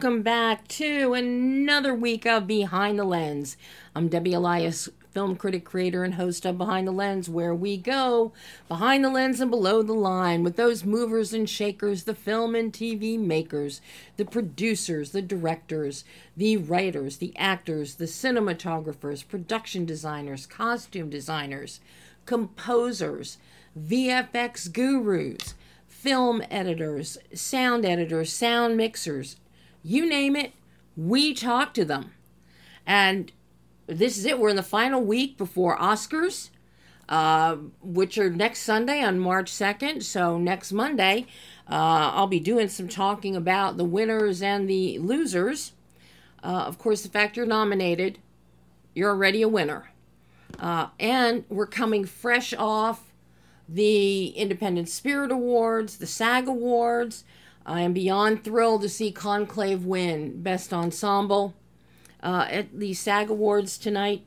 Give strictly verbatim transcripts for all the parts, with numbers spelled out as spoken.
welcome back to another week of Behind the Lens. I'm Debbie Elias, film critic, creator, and host of Behind the Lens, where we go behind the lens and below the line with those movers and shakers, the film and T V makers, the producers, the directors, the writers, the actors, the cinematographers, production designers, costume designers, composers, V F X gurus, film editors, sound editors, sound mixers, you name it, we talk to them. And this is it. We're in the final week before Oscars, uh, which are next Sunday on March second. So next Monday, uh, I'll be doing some talking about the winners and the losers. Uh, of course, the fact you're nominated, you're already a winner. Uh, and we're coming fresh off the Independent Spirit Awards, the SAG Awards. I am beyond thrilled to see Conclave win Best Ensemble uh, at the SAG Awards tonight.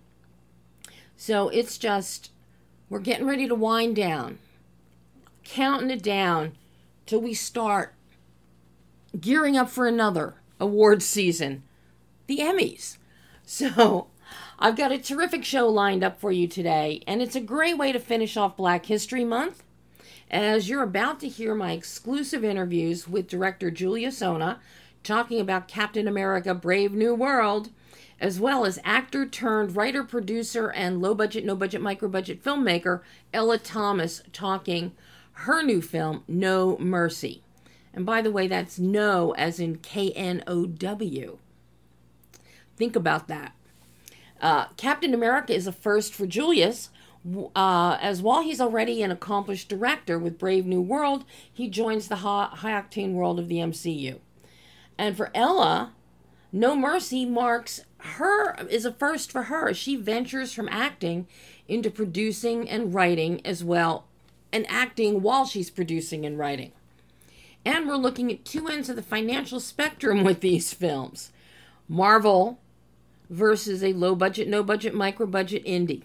So it's just, we're getting ready to wind down, counting it down till we start gearing up for another award season, the Emmys. So I've got a terrific show lined up for you today, and it's a great way to finish off Black History Month, as you're about to hear my exclusive interviews with director Julia Sona talking about Captain America Brave New World, as well as actor turned writer, producer, and low-budget, no-budget, micro-budget filmmaker Ella Thomas talking her new film, No Mercy. And by the way, that's no as in K N O W. Think about that. Uh, Captain America is a first for Julius, uh, as while he's already an accomplished director with Brave New World, he joins the high-octane world of the M C U. And for Ella, No Mercy marks her, is a first for her. She ventures from acting into producing and writing as well, and acting while she's producing and writing. And we're looking at two ends of the financial spectrum with these films. Marvel versus a low-budget, no-budget, micro-budget indie.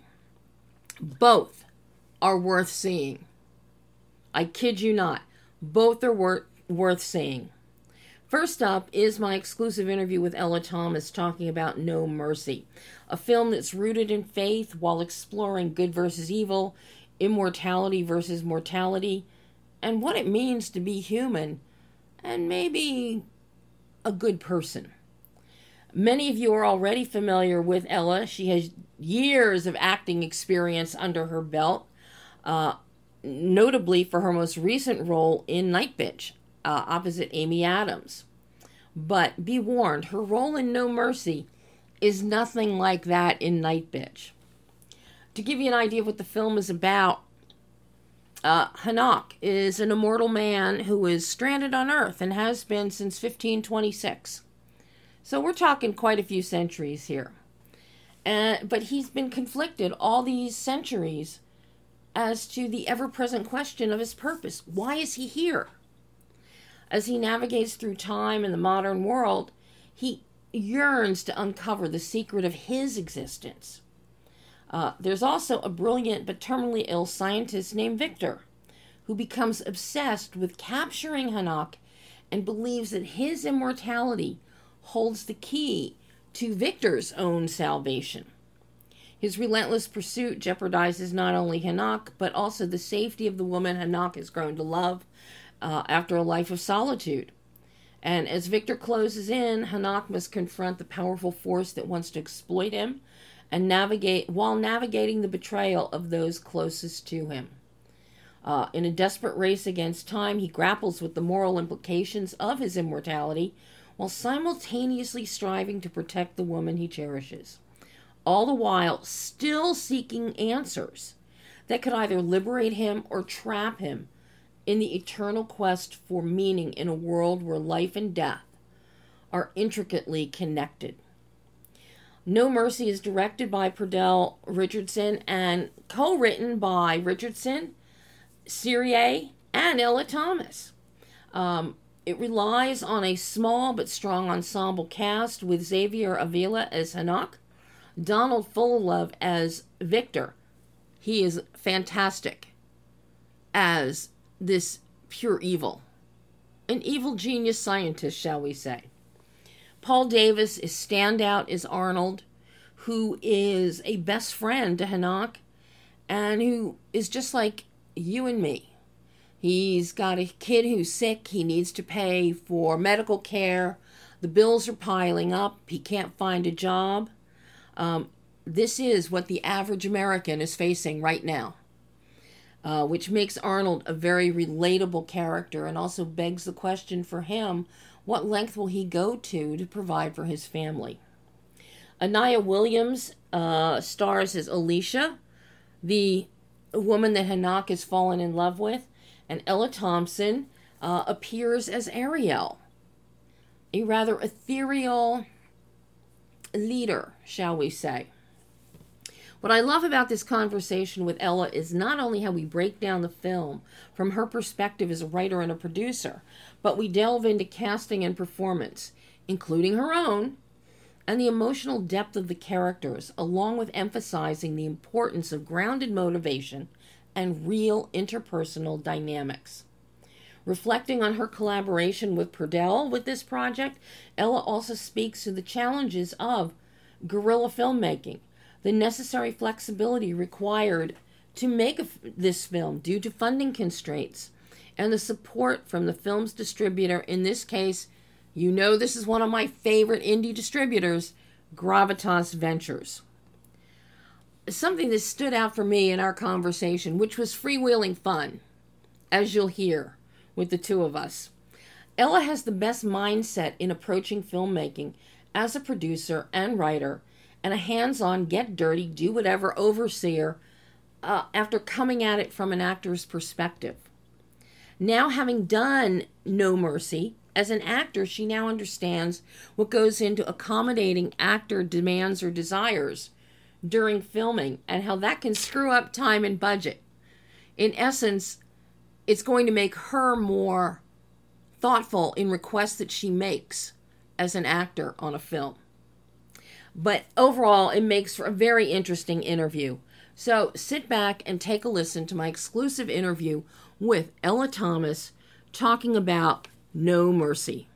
Both are worth seeing. I kid you not. Both are wor- worth seeing. First up is my exclusive interview with Ella Thomas talking about No Mercy, a film that's rooted in faith while exploring good versus evil, immortality versus mortality, and what it means to be human and maybe a good person. Many of you are already familiar with Ella. She has years of acting experience under her belt, uh, notably for her most recent role in Night Bitch, uh, opposite Amy Adams. But be warned, her role in No Mercy is nothing like that in Night Bitch. To give you an idea of what the film is about, uh, Hanak is an immortal man who is stranded on Earth and has been since fifteen twenty-six. So we're talking quite a few centuries here. Uh, but he's been conflicted all these centuries as to the ever-present question of his purpose. Why is he here? As he navigates through time in the modern world, he yearns to uncover the secret of his existence. Uh, there's also a brilliant but terminally ill scientist named Victor, who becomes obsessed with capturing Hanak and believes that his immortality holds the key to Victor's own salvation. His relentless pursuit jeopardizes not only Hanak, but also the safety of the woman Hanak has grown to love uh, after a life of solitude. And as Victor closes in, Hanak must confront the powerful force that wants to exploit him and navigate while navigating the betrayal of those closest to him. Uh, in a desperate race against time, he grapples with the moral implications of his immortality, while simultaneously striving to protect the woman he cherishes, all the while still seeking answers that could either liberate him or trap him in the eternal quest for meaning in a world where life and death are intricately connected. No Mercy is directed by Perdell Richardson and co-written by Richardson, Cyrier, and Ella Thomas. Um, It relies on a small but strong ensemble cast with Xavier Avila as Hanak, Donald Fullilove as Victor. He is fantastic as this pure evil. An evil genius scientist, shall we say. Paul Davis is standout as Arnold, who is a best friend to Hanak, and who is just like you and me. He's got a kid who's sick. He needs to pay for medical care. The bills are piling up. He can't find a job. Um, this is what the average American is facing right now, uh, which makes Arnold a very relatable character and also begs the question for him, what length will he go to to provide for his family? Anaya Williams uh, stars as Alicia, the woman that Hanak has fallen in love with, and Ella Thompson uh, appears as Ariel, a rather ethereal leader, shall we say. What I love about this conversation with Ella is not only how we break down the film from her perspective as a writer and a producer, but we delve into casting and performance, including her own, and the emotional depth of the characters, along with emphasizing the importance of grounded motivation and real interpersonal dynamics. Reflecting on her collaboration with Purdell with this project, Ella also speaks to the challenges of guerrilla filmmaking, the necessary flexibility required to make a, this film due to funding constraints, and the support from the film's distributor, in this case, you know this is one of my favorite indie distributors, Gravitas Ventures. Something that stood out for me in our conversation, which was freewheeling fun, as you'll hear with the two of us. Ella has the best mindset in approaching filmmaking as a producer and writer, and a hands-on, get dirty, do whatever overseer uh, after coming at it from an actor's perspective. Now, having done No Mercy, as an actor, she now understands what goes into accommodating actor demands or desires during filming and how that can screw up time and budget. In essence, it's going to make her more thoughtful in requests that she makes as an actor on a film. But overall, it makes for a very interesting interview. So sit back and take a listen to my exclusive interview with Ella Thomas talking about No Mercy.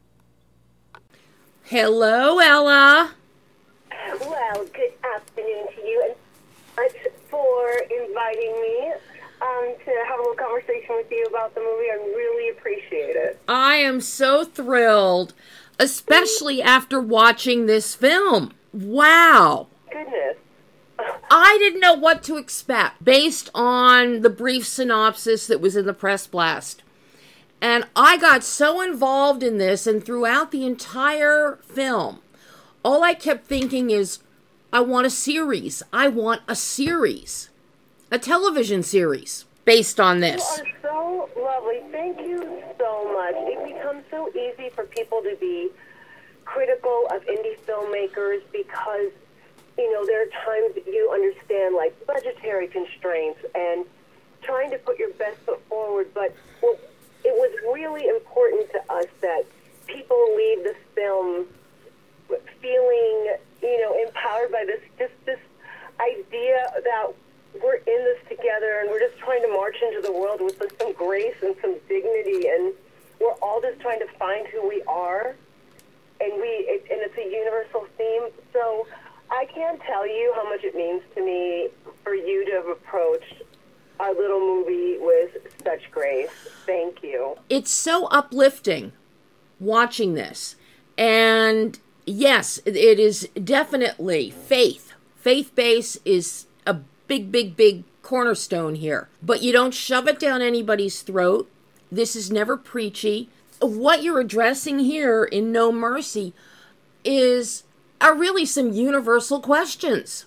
Hello, Ella. Well, good afternoon to you, and thanks for inviting me um, to have a little conversation with you about the movie. I really appreciate it. I am so thrilled, especially after watching this film. Wow. Goodness. I didn't know what to expect based on the brief synopsis that was in the press blast. And I got so involved in this, and throughout the entire film, all I kept thinking is, I want a series. I want a series. A television series based on this. You are so lovely. Thank you so much. It becomes so easy for people to be critical of indie filmmakers because, you know, there are times that you understand, like, budgetary constraints and trying to put your best foot forward. But well, it was really important to us that people leave this film feeling, you know, empowered by this, just this idea that we're in this together and we're just trying to march into the world with some grace and some dignity, and we're all just trying to find who we are, and we, it, and it's a universal theme. So I can't tell you how much it means to me for you to have approached our little movie with such grace. Thank you. It's so uplifting watching this. And yes, it is definitely faith. Faith-based is a big, big, big cornerstone here. But you don't shove it down anybody's throat. This is never preachy. What you're addressing here in No Mercy is are really some universal questions.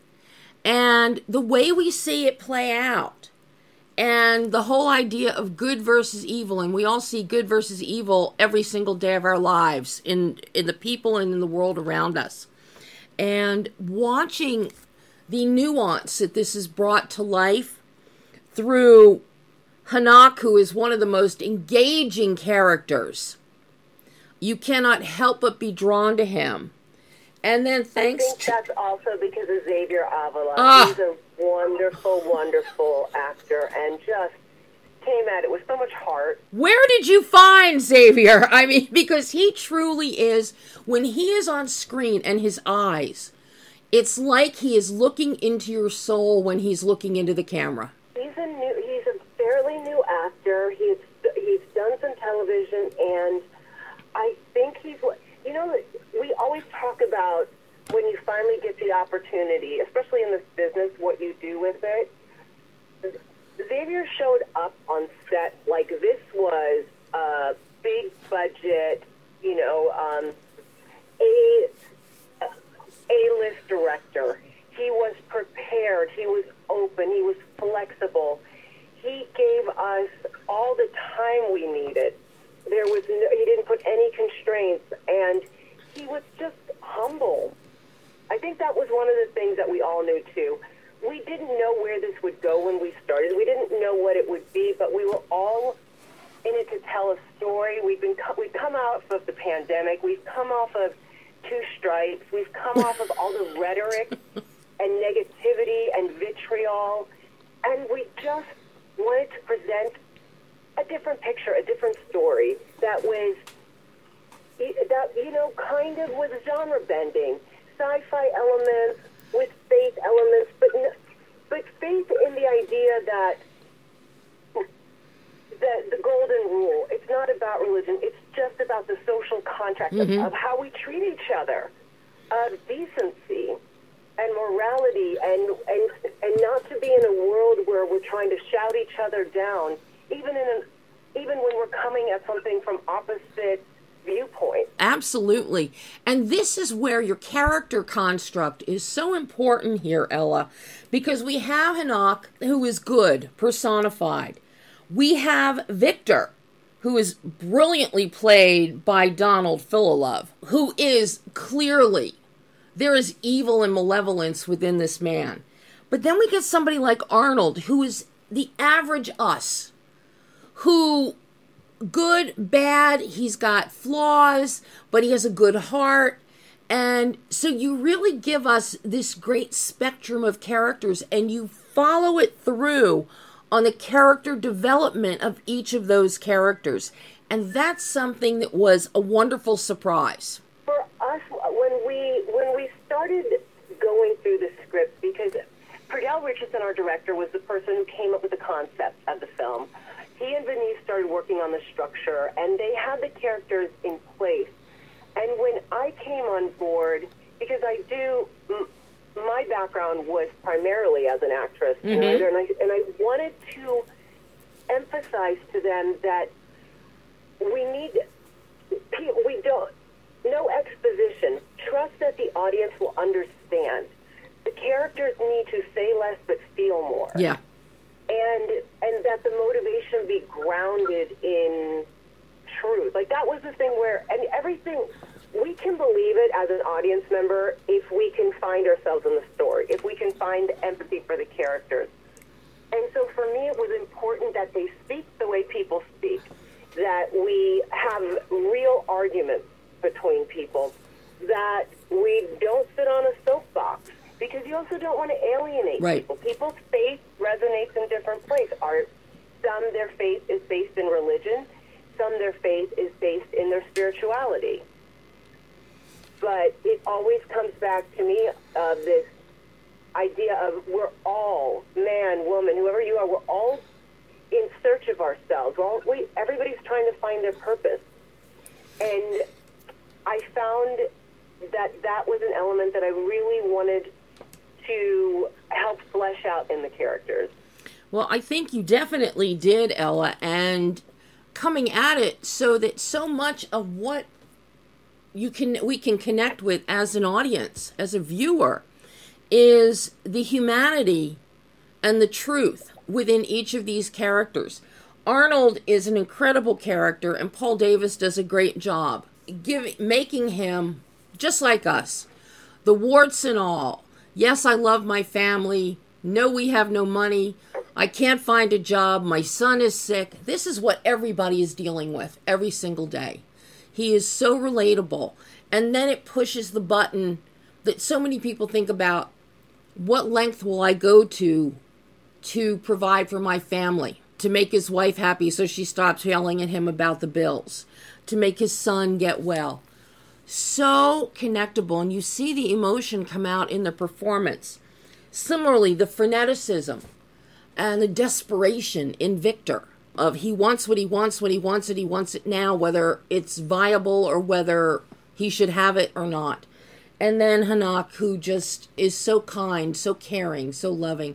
And the way we see it play out, and the whole idea of good versus evil, and we all see good versus evil every single day of our lives in, in the people and in the world around us. And watching the nuance that this is brought to life through Hanak, who is one of the most engaging characters. You cannot help but be drawn to him. And then thanks I think to... that's also because of Xavier Avila. Ah. He's a wonderful, wonderful actor, and just came at it with so much heart. Where did you find Xavier? I mean, because he truly is, when he is on screen and his eyes, it's like he is looking into your soul when he's looking into the camera. He's a new, he's a fairly new actor. He's he's done some television, and I think he's, you know, we always talk about when you finally get the opportunity, especially in this business, what you do with it. Xavier showed up on set like this was a big budget, you know, um, a A-list director. He was prepared. He was open. He was flexible. He gave us all the time we needed. There was no, he didn't put any constraints, and he was just humble. I think that was one of the things that we all knew too. We didn't know where this would go when we started. We didn't know what it would be, but we were all in it to tell a story. We've been we've come out of the pandemic. We've come off of two strikes. We've come off of all the rhetoric and negativity and vitriol, and we just wanted to present a different picture, a different story that was that you know kind of was genre bending, sci-fi elements with faith elements, but but faith in the idea that the the golden rule. It's not about religion. It's just about the social contract mm-hmm. of, of how we treat each other, of decency and morality, and and and not to be in a world where we're trying to shout each other down, even in an, even when we're coming at something from opposite viewpoint. Absolutely. And this is where your character construct is so important here, Ella, because we have Enoch, who is good, personified. We have Victor, who is brilliantly played by Donald Philolove, who is clearly, there is evil and malevolence within this man. But then we get somebody like Arnold, who is the average us, who good, bad, he's got flaws, but he has a good heart. And so you really give us this great spectrum of characters, and you follow it through on the character development of each of those characters. And that's something that was a wonderful surprise. For us, when we when we started going through the script, because Perdell Richardson, our director, was the person who came up with the concept of the film. He and Denise started working on the structure, and they had the characters in place. And when I came on board, because I do, m- my background was primarily as an actress, mm-hmm. and, and, I, and I wanted to emphasize to them that we need, we don't, no exposition. Trust that the audience will understand. The characters need to say less but feel more. Yeah. And and that the motivation be grounded in truth. Like, that was the thing where, and everything, we can believe it as an audience member if we can find ourselves in the story, if we can find empathy for the characters. And so for me, it was important that they speak the way people speak, that we have real arguments between people, that we don't sit on a soapbox, because you also don't want to alienate right. people. People's faith resonates in different places. Are some their faith is based in religion, some their faith is based in their spirituality. But it always comes back to me of this idea of we're all, man, woman, whoever you are, we're all in search of ourselves. We're all, we, everybody's trying to find their purpose. And I found that that was an element that I really wanted to help flesh out in the characters. Well, I think you definitely did, Ella, and coming at it so that so much of what you can we can connect with as an audience, as a viewer, is the humanity and the truth within each of these characters. Arnold is an incredible character, and Paul Davis does a great job giving making him just like us, the warts and all. Yes, I love my family. No, we have no money. I can't find a job. My son is sick. This is what everybody is dealing with every single day. He is so relatable. And then it pushes the button that so many people think about, what length will I go to to provide for my family, to make his wife happy so she stops yelling at him about the bills, to make his son get well. So connectable, and you see the emotion come out in the performance. Similarly, the freneticism and the desperation in Victor of he wants what he wants when he wants it, he wants it now, whether it's viable or whether he should have it or not. And then Hanak, who just is so kind, so caring, so loving.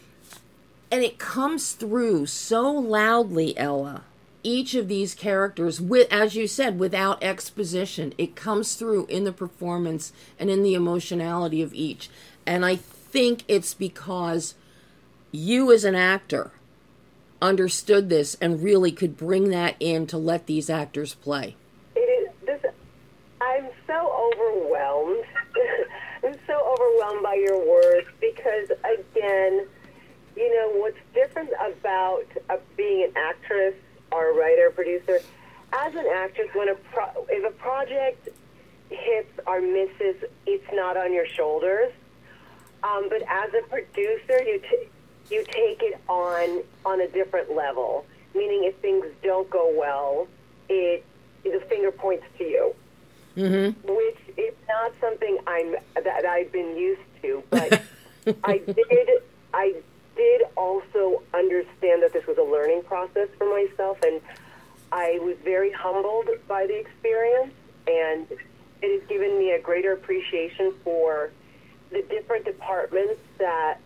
And it comes through so loudly, Ella. Each of these characters, with, as you said, without exposition, it comes through in the performance and in the emotionality of each. And I think it's because you as an actor understood this and really could bring that in to let these actors play. It is this. I'm so overwhelmed. I'm so overwhelmed by your words because, again, you know, what's different about uh, being an actress or a writer, producer, as an actress, when a pro- if a project hits or misses, it's not on your shoulders. Um, but as a producer, you t- you take it on on a different level. Meaning, if things don't go well, it the finger points to you, mm-hmm. which is not something I'm that I've been used to. But I did I did also understand that this was a learning process for myself, and I was very humbled by the experience, and it has given me a greater appreciation for the different departments that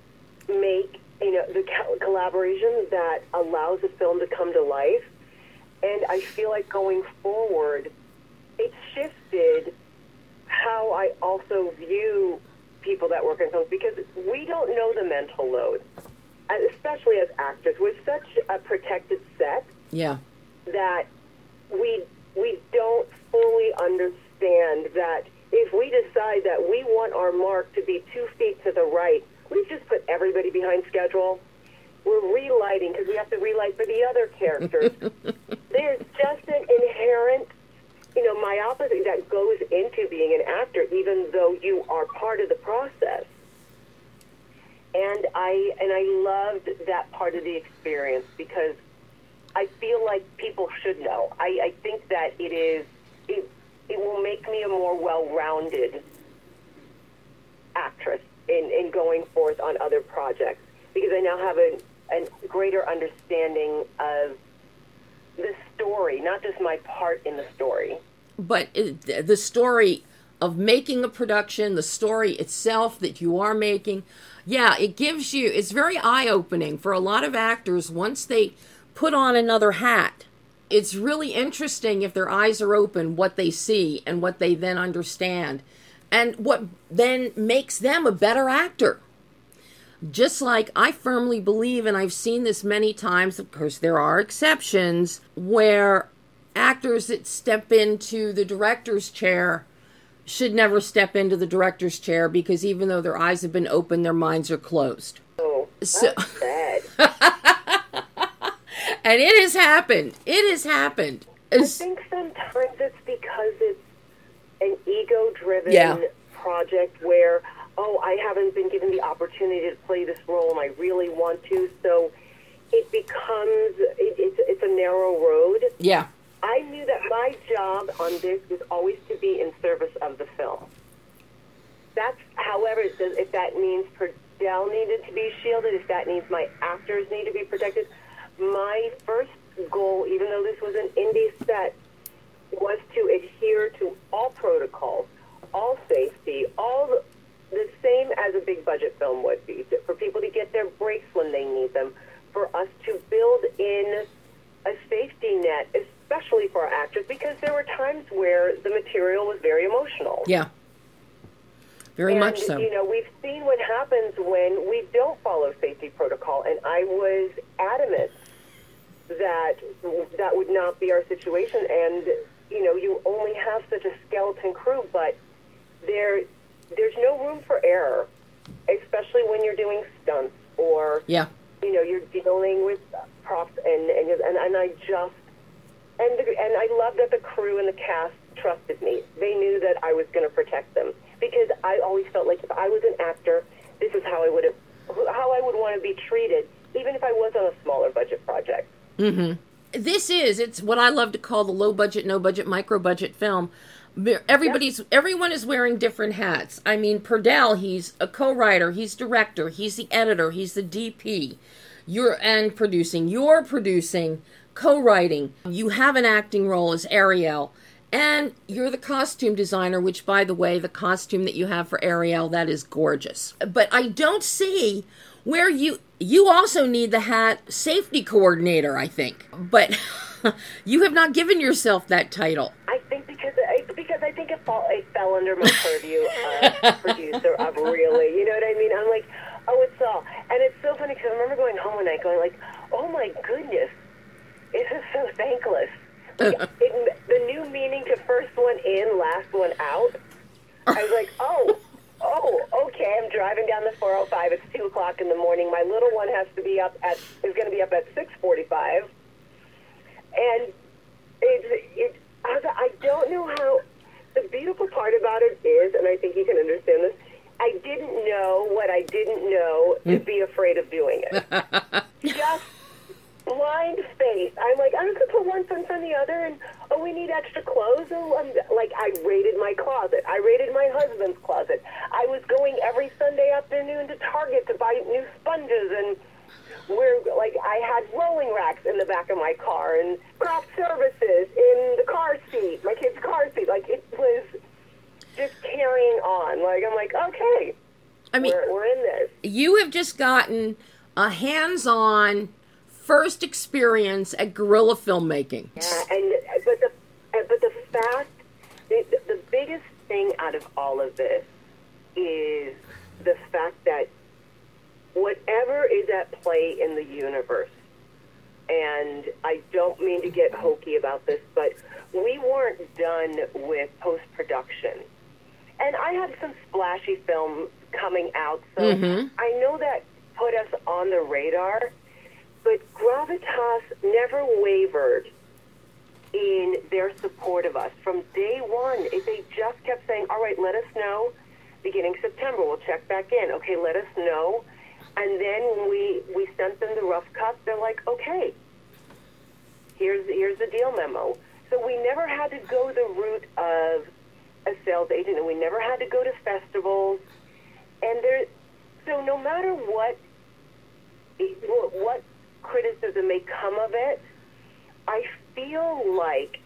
make, you know, the collaboration that allows a film to come to life. And I feel like going forward, it shifted how I also view people that work in films, because we don't know the mental load, especially as actors. We're such a protected set yeah. that we we don't fully understand that if we decide that we want our mark to be two feet to the right, we've just put everybody behind schedule. We're relighting because we have to relight for the other characters. There's just an inherent, you know, myopathy that goes into being an actor, even though you are part of the process. And I and I loved that part of the experience because I feel like people should know. I, I think that it is it, it will make me a more well-rounded actress in, in going forth on other projects, because I now have a, a greater understanding of the story, not just my part in the story. But it, the story of making a production, the story itself that you are making, yeah, it gives you, it's very eye-opening for a lot of actors once they put on another hat. It's really interesting if their eyes are open, what they see and what they then understand, and what then makes them a better actor. Just like I firmly believe, and I've seen this many times, of course there are exceptions, where actors that step into the director's chair should never step into the director's chair, because even though their eyes have been open, their minds are closed. Oh, that's so, sad. And it has happened. It has happened. It's, I think sometimes it's because it's an ego-driven yeah. project where, oh, I haven't been given the opportunity to play this role and I really want to, so it becomes, it, it's, it's a narrow road. Yeah. I knew that my job on this was always to be in service of the film. That's, however, if that means Perdell needed to be shielded, if that means my actors need to be protected, my first goal, even though this was an indie set, was to adhere to all protocols, all safety, all the, the same as a big budget film would be, for people to get their breaks when they need them, for us to build in a safety net, especially for our actors, because there were times where the material was very emotional. Yeah. Very and, much so. You know, we've seen what happens when we don't follow safety protocol, and I was adamant that that would not be our situation. And, you know, you only have such a skeleton crew, but there there's no room for error, especially when you're doing stunts or, yeah. you know, you're dealing with props, and and, and, and I just, and, the, and I love that the crew and the cast trusted me. They knew that I was going to protect them, because I always felt like if I was an actor, this is how I would have, how I would want to be treated, even if I was on a smaller budget project. Mm-hmm. This is, it's what I love to call the low budget, no budget, micro budget film. Everybody's, yep. Everyone is wearing different hats. I mean, Purdell, he's a co-writer, he's director, he's the editor, he's the D P. You're, and producing. You're producing, co-writing. You have an acting role as Ariel. And you're the costume designer, which, by the way, the costume that you have for Ariel, that is gorgeous. But I don't see where you... You also need the hat safety coordinator, I think. But you have not given yourself that title. I think because I, because I think it, fall, it fell under my purview of producer of really. You know what I mean? I'm like, oh, it's all. And it's so funny because I remember going home one night going like, oh, my goodness, this is so thankless. Like, it, the new meaning to first one in, last one out. I was like, oh, oh, okay. I'm driving down the four oh five. It's two o'clock in the morning. My little one has to be up at is going to be up at six forty-five, and it's it. I, was, I don't know how. The beautiful part about it is, and I think you can understand this. I didn't know what I didn't know to be afraid of doing it. Just blind faith. I'm like, I'm just going to put one foot in front of the other, and, oh, we need extra clothes. Oh, I'm, like, I raided my closet. I raided my husband's closet. I was going every Sunday afternoon to Target to buy new sponges, and we're, like, I had rolling racks in the back of my car, and craft services in the car seat, my kid's car seat. Like, it was just carrying on. Like, I'm like, okay, I mean, we're, we're in this. You have just gotten a hands-on first experience at guerrilla filmmaking. Yeah, and but the but the fact, the, the biggest thing out of all of this is the fact that whatever is at play in the universe, and I don't mean to get hokey about this, but we weren't done with post-production. And I have some splashy film coming out, so mm-hmm. I know that put us on the radar. But Gravitas never wavered in their support of us. From day one, if they just kept saying, all right, let us know, beginning September, we'll check back in. Okay, let us know. And then when we, we sent them the rough cut, they're like, okay, here's, here's the deal memo. So we never had to go the route of a sales agent, and we never had to go to festivals. And there, so no matter what, what criticism may come of it, I feel like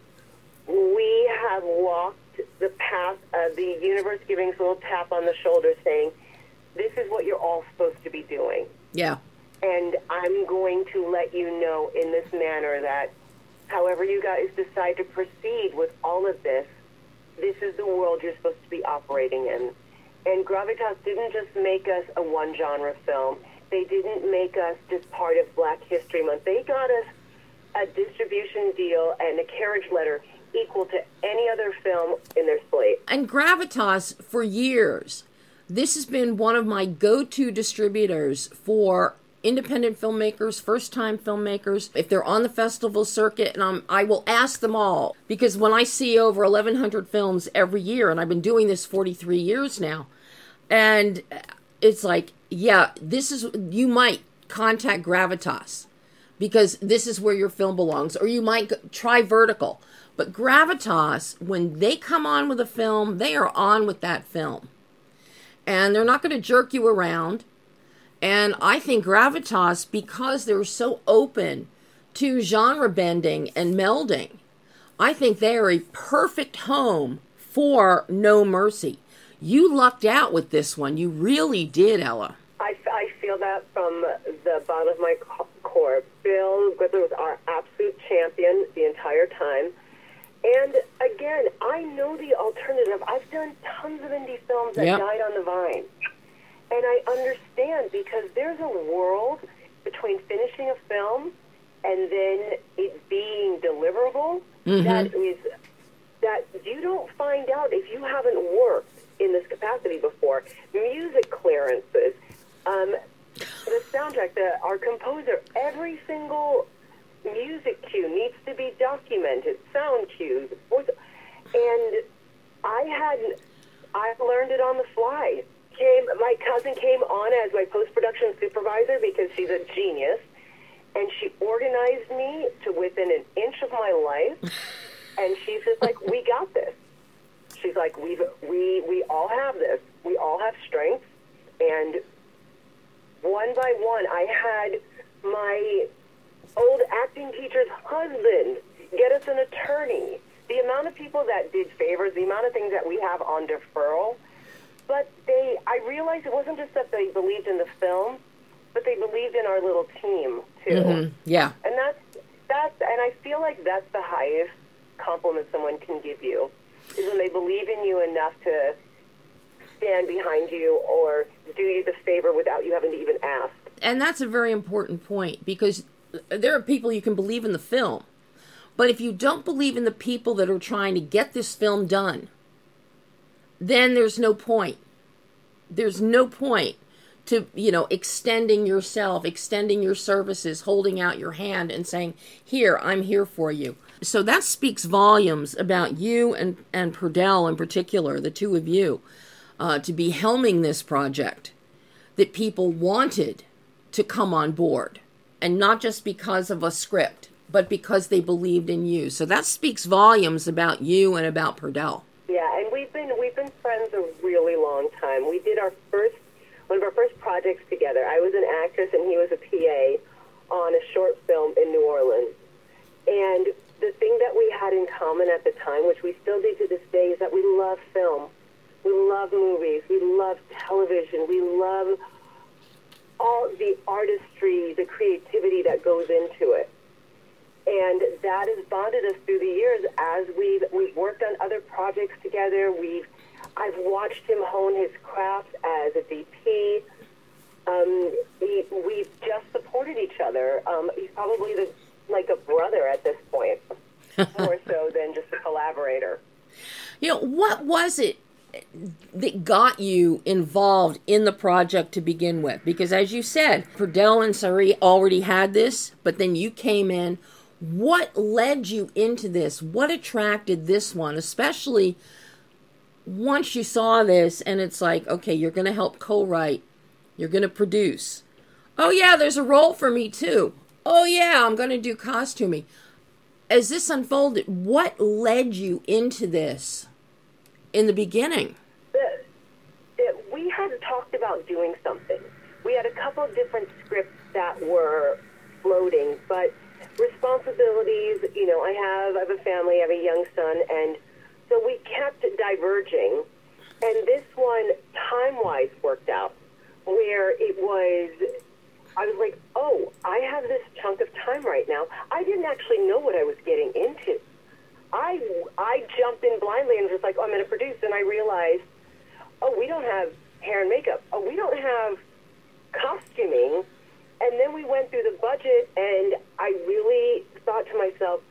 we have walked the path of the universe giving us a little tap on the shoulder saying, this is what you're all supposed to be doing. Yeah. And I'm going to let you know in this manner that however you guys decide to proceed with all of this, this is the world you're supposed to be operating in. And Gravitas didn't just make us a one-genre film. They didn't make us just part of Black History Month. They got us a distribution deal and a carriage letter equal to any other film in their slate. And Gravitas, for years, this has been one of my go-to distributors for independent filmmakers, first-time filmmakers. If they're on the festival circuit, and I'm, I will ask them all, because when I see over eleven hundred films every year, and I've been doing this forty-three years now, and it's like, yeah, this is, you might contact Gravitas because this is where your film belongs, or you might go, try Vertical. But Gravitas, when they come on with a film, they are on with that film. And they're not going to jerk you around. And I think Gravitas, because they're so open to genre bending and melding, I think they are a perfect home for No Mercy. You lucked out with this one. You really did, Ella. I, I feel that from the bottom of my core. Bill Goodler was our absolute champion the entire time. And again, I know the alternative. I've done tons of indie films that yep. died on the vine. And I understand, because there's a world between finishing a film and then it being deliverable mm-hmm. that is that you don't find out if you haven't worked in this capacity before. Music clearances, um, the soundtrack, the, our composer, every single music cue needs to be documented, sound cues. And I had, I learned it on the fly. Came, my cousin came on as my post-production supervisor because she's a genius. and she organized me to within an inch of my life, and she's just like, we got this. She's like, we we we all have this. We all have strengths, and one by one, I had my old acting teacher's husband get us an attorney. The amount of people that did favors, the amount of things that we have on deferral, but they, I realized it wasn't just that they believed in the film, but they believed in our little team too. Mm-hmm. Yeah. And that's, that's, and I feel like that's the highest compliment someone can give you, is when they believe in you enough to stand behind you or do you the favor without you having to even ask. And that's a very important point, because there are people you can believe in the film, but if you don't believe in the people that are trying to get this film done, then there's no point. There's no point to, you know, extending yourself, extending your services, holding out your hand and saying, here, I'm here for you. So that speaks volumes about you and, and Purdell in particular, the two of you, uh, to be helming this project, that people wanted to come on board, and not just because of a script, but because they believed in you. So that speaks volumes about you and about Purdell. Yeah, and we've been we've been friends a really long time. We did our first one of our first projects together. I was an actress and he was a P A on a short film in New Orleans. And the thing that we had in common at the time, which we still do to this day, is that we love film. We love movies. We love television. We love all the artistry, the creativity that goes into it. And that has bonded us through the years as we've, we've worked on other projects together. We've, I've watched him hone his craft as a D P. Um, he, we've just supported each other. Um, he's probably the, like a brother at this point, more so than just a collaborator. You know, what was it that got you involved in the project to begin with? Because as you said, Purdell and Sari already had this, but then you came in. What led you into this? What attracted this one, especially once you saw this and it's like, okay, you're going to help co-write, you're going to produce. Oh yeah, there's a role for me too. Oh yeah, I'm going to do costuming. As this unfolded, what led you into this in the beginning? The, the, we had talked about doing something. We had a couple of different scripts that were floating, but responsibilities, you know, I have, I have a family, I have a young son, and so we kept diverging. And this one, time-wise, worked out, where it was, I was like, oh, I have this chunk of time right now. I didn't actually know what I was getting into. I, I jumped in blindly and was like, oh, I'm going to produce, and I realized, oh, we don't have hair and makeup. Oh, we don't have costuming. And then we went through the budget, and I really thought to myself,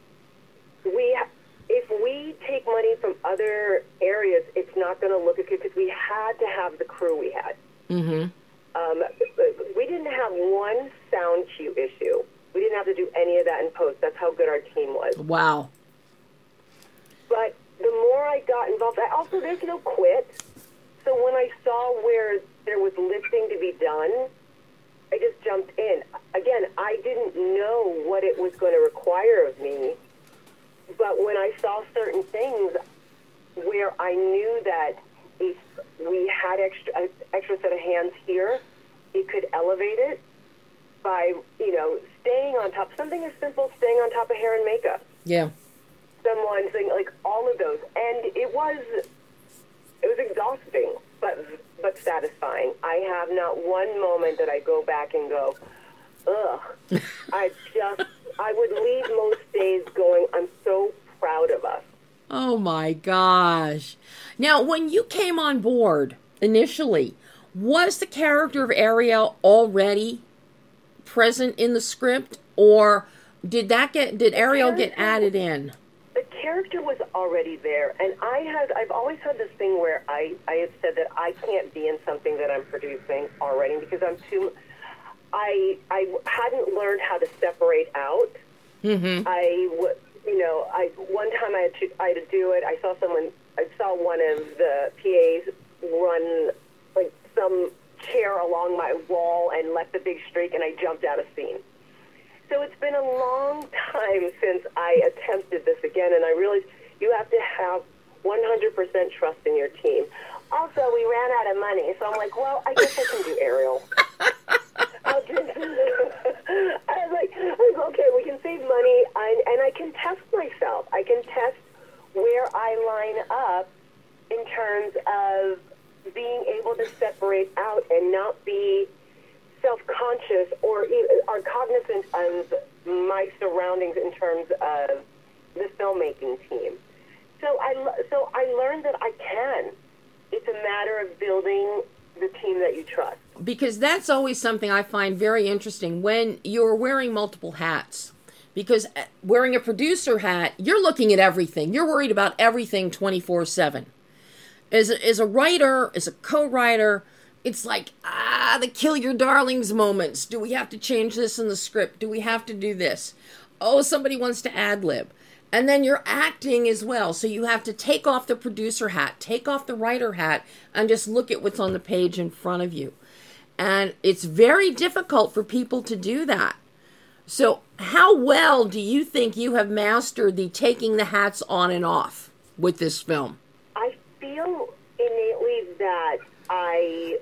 we, ha- if we take money from other areas, it's not going to look as good, because we had to have the crew we had. Mm-hmm. Um, we didn't have one sound cue issue. We didn't have to do any of that in post. That's how good our team was. Wow. But the more I got involved, I also, there's no quit. So when I saw where there was lifting to be done, I just jumped in. Again, I didn't know what it was going to require of me, but when I saw certain things where I knew that if we had extra an extra set of hands here, it could elevate it by, you know, staying on top. Something as simple, staying on top of hair and makeup. Yeah. Someone saying, like, all of those. And it was, it was exhausting, but but satisfying. I have not one moment that I go back and go, ugh. I just, I would leave most days going, I'm so proud of us. Oh my gosh. Now, when you came on board initially, was the character of Ariel already present in the script, or did that get, did Ariel get added in? The character was already there, and I had, I've always had this thing where I, I had said that I can't be in something that I'm producing or writing because I'm too, I, I hadn't learned how to separate out. Mm-hmm. I, you know, I, one time I had to, I had to do it, I saw someone, I saw one of the P As run, like, some chair along my wall and left a big streak, and I jumped out of scene. So it's been a long time since I attempted this again, and I realized you have to have one hundred percent trust in your team. Also, we ran out of money, so I'm like, well, I guess I can do Ariel. I'll just, I was like, okay, we can save money, and, and I can test myself. I can test where I line up in terms of being able to separate out and not be self-conscious or even, or cognizant of my surroundings in terms of the filmmaking team. So I, so I learned that I can. It's a matter of building the team that you trust. Because that's always something I find very interesting when you're wearing multiple hats. Because wearing a producer hat, you're looking at everything. You're worried about everything twenty-four seven. As a, as a writer, as a co-writer, it's like, ah, the kill your darlings moments. Do we have to change this in the script? Do we have to do this? Oh, somebody wants to ad-lib. And then you're acting as well. So you have to take off the producer hat, take off the writer hat, and just look at what's on the page in front of you. And it's very difficult for people to do that. So how well do you think you have mastered the taking the hats on and off with this film? I feel innately that I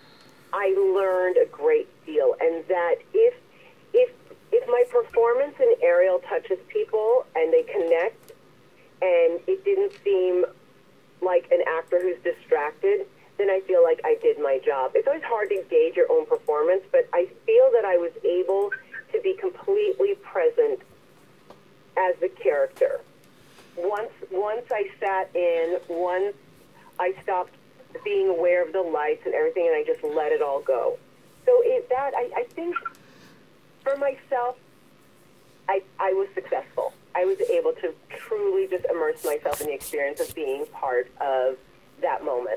I learned a great deal, and that if if if my performance in Ariel touches people and they connect, and it didn't seem like an actor who's distracted, then I feel like I did my job. It's always hard to gauge your own performance, but I feel that I was able to be completely present as the character. Once once I sat in, once I stopped being aware of the lights and everything, and I just let it all go. So it, that, I, I think, for myself, I, I was successful. I was able to truly just immerse myself in the experience of being part of that moment.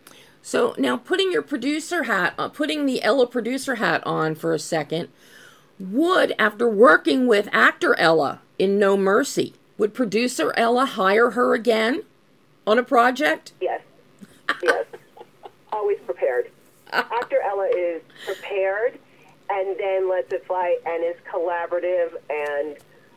So now putting your producer hat, uh, putting the Ella producer hat on for a second, would, after working with actor Ella in No Mercy, would producer Ella hire her again on a project? Yes. Yes. Always prepared. Actor Ella is prepared and then lets it fly and is collaborative. And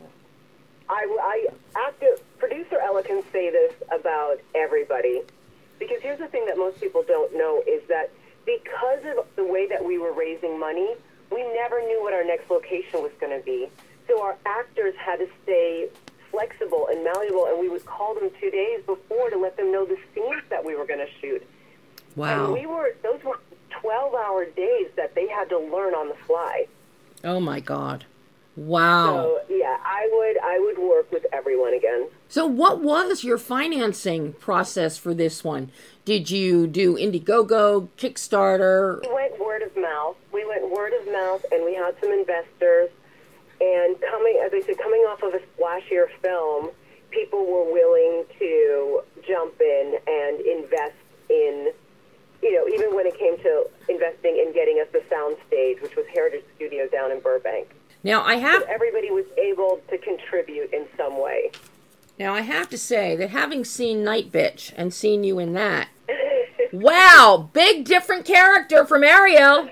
I, I actor, producer Ella can say this about everybody. Because here's the thing that most people don't know is that because of the way that we were raising money, we never knew what our next location was going to be. So our actors had to stay flexible and malleable, and we would call them two days before to let them know the scenes that we were going to shoot. Wow. And we were, those were twelve-hour days that they had to learn on the fly. Oh, my God. Wow. So, yeah, I would, I would work with everyone again. So what was your financing process for this one? Did you do Indiegogo, Kickstarter? We went word of mouth. We went word of mouth, and we had some investors. And coming, as I said, coming off of a splashier film, people were willing to jump in and invest in, you know, even when it came to investing in getting us the sound stage, which was Heritage Studio down in Burbank. Now I have so everybody was able to contribute in some way. Now I have to say that having seen Night Bitch and seen you in that, wow, big different character from Ariel.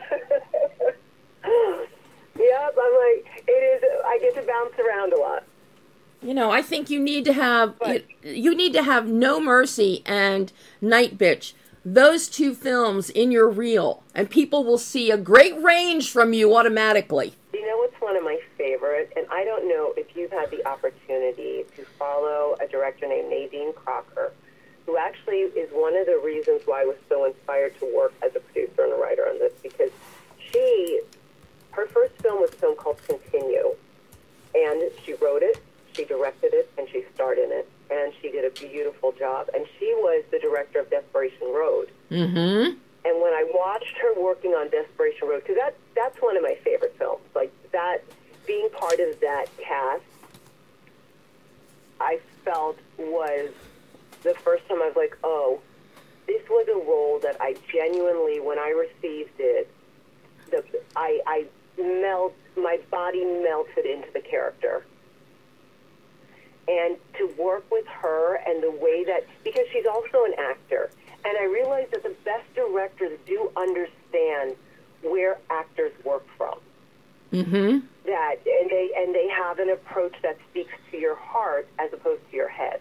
Yep, I'm like, it is, I get to bounce around a lot. You know, I think you need to have, you, you need to have No Mercy and Night Bitch, those two films in your reel, and people will see a great range from you automatically. You know what's one of my favorite, and I don't know if you've had the opportunity to follow a director named Nadine Crocker, who actually is one of the reasons why I was so inspired to work as a producer and a writer on this, because she... her first film was a film called Continue, and she wrote it, she directed it, and she starred in it, and she did a beautiful job. And she was the director of Desperation Road. Mm-hmm. And when I watched her working on Desperation Road, because that, that's one of my favorite films, like that, being part of that cast, I felt was the first time I was like, oh, this was a role that I genuinely, when I received it, the, I, I melt, my body melted into the character. And to work with her and the way that, because she's also an actor, and I realized that the best directors do understand where actors work from. Mm-hmm. That and they and they have an approach that speaks to your heart as opposed to your head.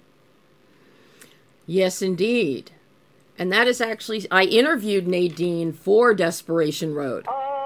Yes, indeed. And that is actually, I interviewed Nadine for Desperation Road.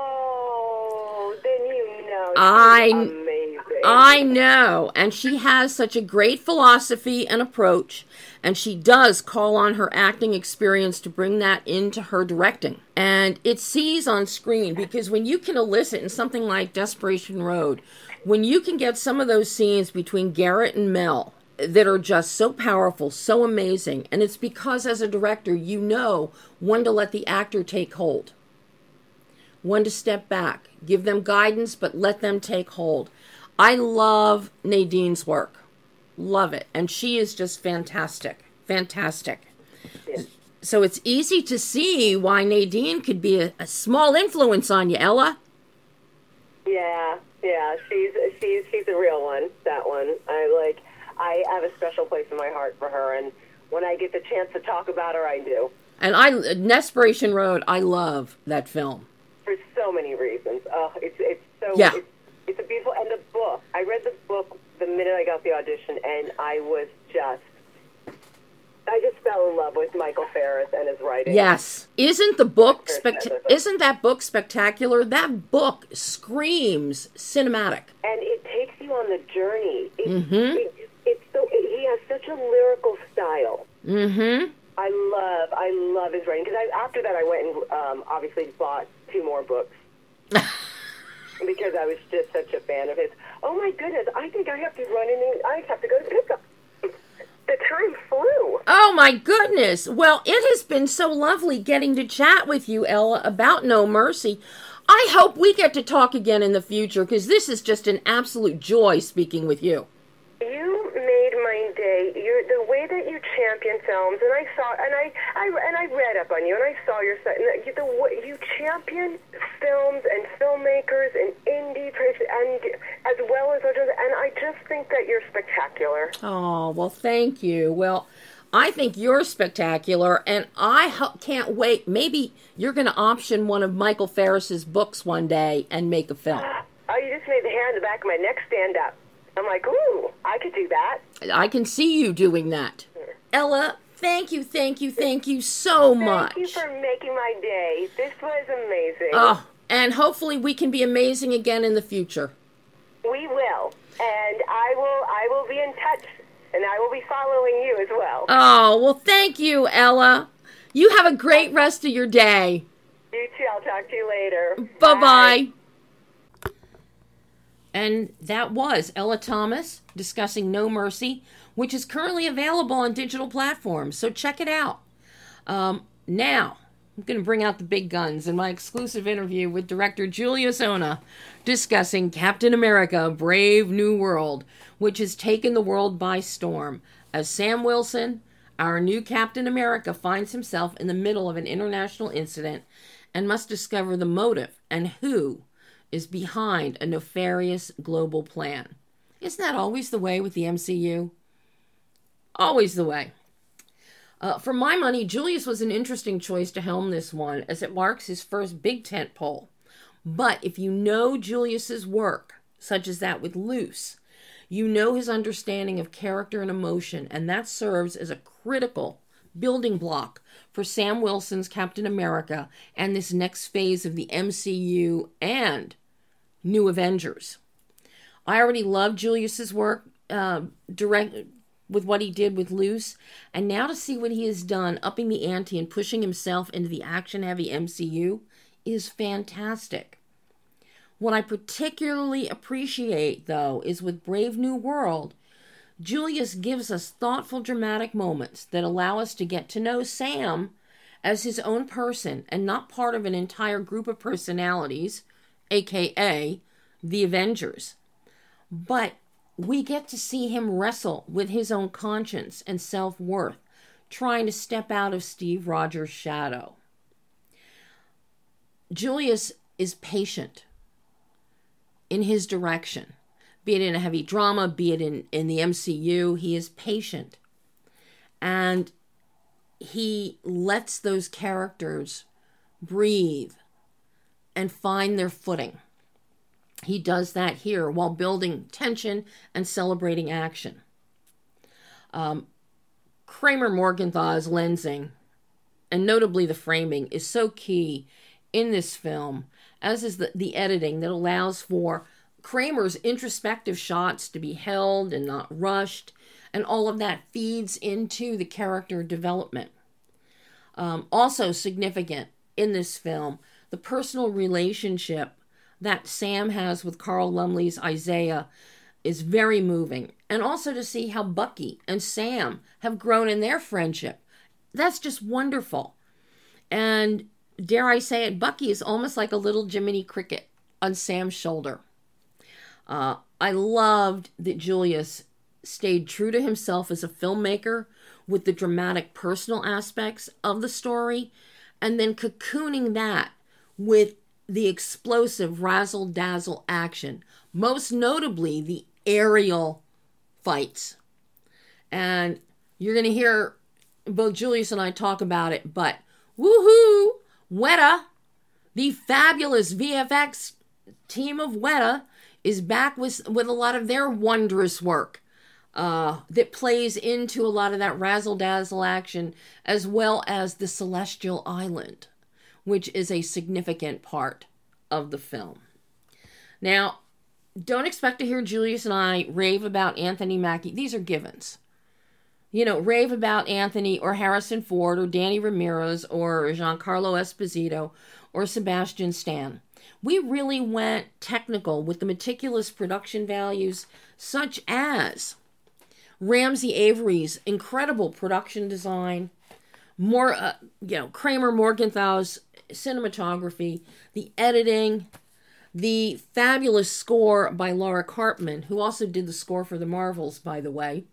Oh, then you know she's I, amazing. I know. And she has such a great philosophy and approach. And she does call on her acting experience to bring that into her directing. And it sees on screen, because when you can elicit in something like Desperation Road, when you can get some of those scenes between Garrett and Mel that are just so powerful, so amazing, and it's because as a director, you know when to let the actor take hold, when to step back, give them guidance, but let them take hold. I love Nadine's work. Love it. And she is just fantastic. Fantastic. Yes. So it's easy to see why Nadine could be a, a small influence on you, Ella. Yeah, yeah, she's she's she's a real one. That one, I like. I have a special place in my heart for her, and when I get the chance to talk about her, I do. And I, Desperation Road, I love that film. For so many reasons. Oh, it's it's so yeah. it's, it's a beautiful, and the book. I read the book the minute I got the audition, and I was just, I just fell in love with Michael Ferris and his writing. Yes. Isn't the book, spect- isn't that book spectacular? That book screams cinematic. And it takes you on the journey. It, mm-hmm. it, it's so, it, he has such a lyrical style. Mm-hmm. I love, I love his writing. Because after that, I went and um, obviously bought two more books. Because I was just such a fan of his. Oh my goodness, I think I have to run in and I have to go to pickup. The time flew. Oh my goodness. Well, it has been so lovely getting to chat with you, Ella, about No Mercy. I hope we get to talk again in the future, because this is just an absolute joy speaking with you. You made my day. You're, the way that you champion films, and I saw, and I, I, and I read up on you, and I saw your site. And the, the way you champion films and filmmakers and indie places, and as well as others. And I just think that you're spectacular. Oh well, thank you. Well, I think you're spectacular, and I ho- can't wait. Maybe you're going to option one of Michael Ferris's books one day and make a film. Oh, you just made the hair on the back of my neck stand up. I'm like, ooh, I could do that. I can see you doing that. Yeah. Ella, thank you, thank you, thank you so thank much. Thank you for making my day. This was amazing. Oh, and hopefully we can be amazing again in the future. We will. And I will I will be in touch, and I will be following you as well. Oh, well, thank you, Ella. You have a great rest of your day. You too. I'll talk to you later. Bye-bye. Bye. And that was Ella Thomas discussing No Mercy, which is currently available on digital platforms. So check it out. Um, now, I'm going to bring out the big guns in my exclusive interview with director Julius Onah discussing Captain America, Brave New World, which has taken the world by storm. As Sam Wilson, our new Captain America, finds himself in the middle of an international incident and must discover the motive and who is behind a nefarious global plan. Isn't that always the way with the M C U? Always the way. Uh, for my money, Julius was an interesting choice to helm this one, as it marks his first big tent pole. But if you know Julius's work, such as that with Luce, you know his understanding of character and emotion, and that serves as a critical building block for Sam Wilson's Captain America and this next phase of the M C U and New Avengers. I already loved Julius's work uh, direct with what he did with Luce, and now to see what he has done, upping the ante and pushing himself into the action-heavy M C U, is fantastic. What I particularly appreciate, though, is with Brave New World, Julius gives us thoughtful, dramatic moments that allow us to get to know Sam as his own person and not part of an entire group of personalities, aka the Avengers. But we get to see him wrestle with his own conscience and self-worth, trying to step out of Steve Rogers' shadow. Julius is patient in his direction, be it in a heavy drama, be it in, in the M C U. He is patient. And he lets those characters breathe and find their footing. he does that here while building tension and celebrating action. Um, Kramer Morgenthau's lensing, and notably the framing, is so key in this film, as is the, the editing that allows for Kramer's introspective shots to be held and not rushed, and all of that feeds into the character development. Um, also significant in this film, the personal relationship that Sam has with Carl Lumbly's Isaiah is very moving. And also to see how Bucky and Sam have grown in their friendship. That's just wonderful. And dare I say it, Bucky is almost like a little Jiminy Cricket on Sam's shoulder. Uh, I loved that Julius stayed true to himself as a filmmaker with the dramatic personal aspects of the story, and then cocooning that with the explosive razzle-dazzle action, most notably the aerial fights. And you're going to hear both Julius and I talk about it, but woohoo! Weta, the fabulous V F X team of Weta, is back with, with a lot of their wondrous work uh, that plays into a lot of that razzle-dazzle action, as well as the Celestial Island, which is a significant part of the film. Now, don't expect to hear Julius and I rave about Anthony Mackie. These are givens. You know, rave about Anthony or Harrison Ford or Danny Ramirez or Giancarlo Esposito or Sebastian Stan. We really went technical with the meticulous production values, such as Ramsey Avery's incredible production design, more, uh, you know, Kramer Morgenthau's cinematography, the editing, the fabulous score by Laura Karpman, who also did the score for the Marvels, by the way.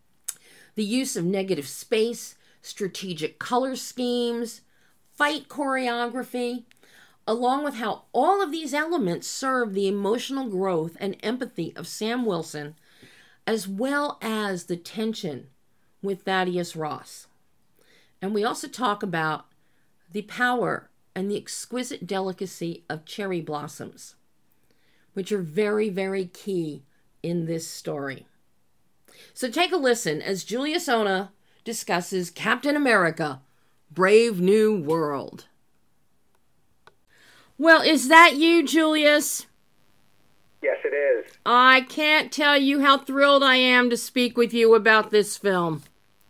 The use of negative space, strategic color schemes, fight choreography, along with how all of these elements serve the emotional growth and empathy of Sam Wilson, as well as the tension with Thaddeus Ross. And we also talk about the power and the exquisite delicacy of cherry blossoms, which are very, very key in this story. So take a listen as Julius Onah discusses Captain America, Brave New World. Well, is that you, Julius? Yes, it is. I can't tell you how thrilled I am to speak with you about this film.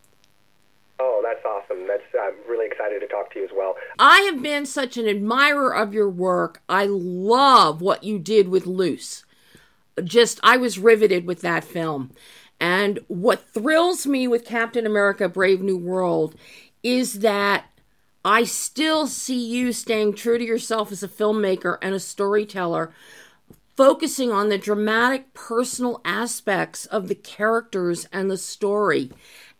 Oh, that's awesome. That's I'm really excited to talk to you as well. I have been such an admirer of your work. I love what you did with Luce. Just, I was riveted with that film. And what thrills me with Captain America, Brave New World is that I still see you staying true to yourself as a filmmaker and a storyteller, focusing on the dramatic personal aspects of the characters and the story,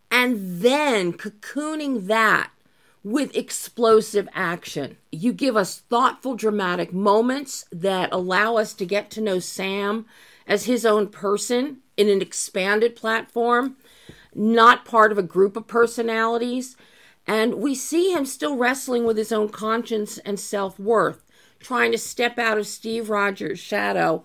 and then cocooning that with explosive action. You give us thoughtful, dramatic moments that allow us to get to know Sam as his own person in an expanded platform, not part of a group of personalities. And we see him still wrestling with his own conscience and self-worth, trying to step out of Steve Rogers' shadow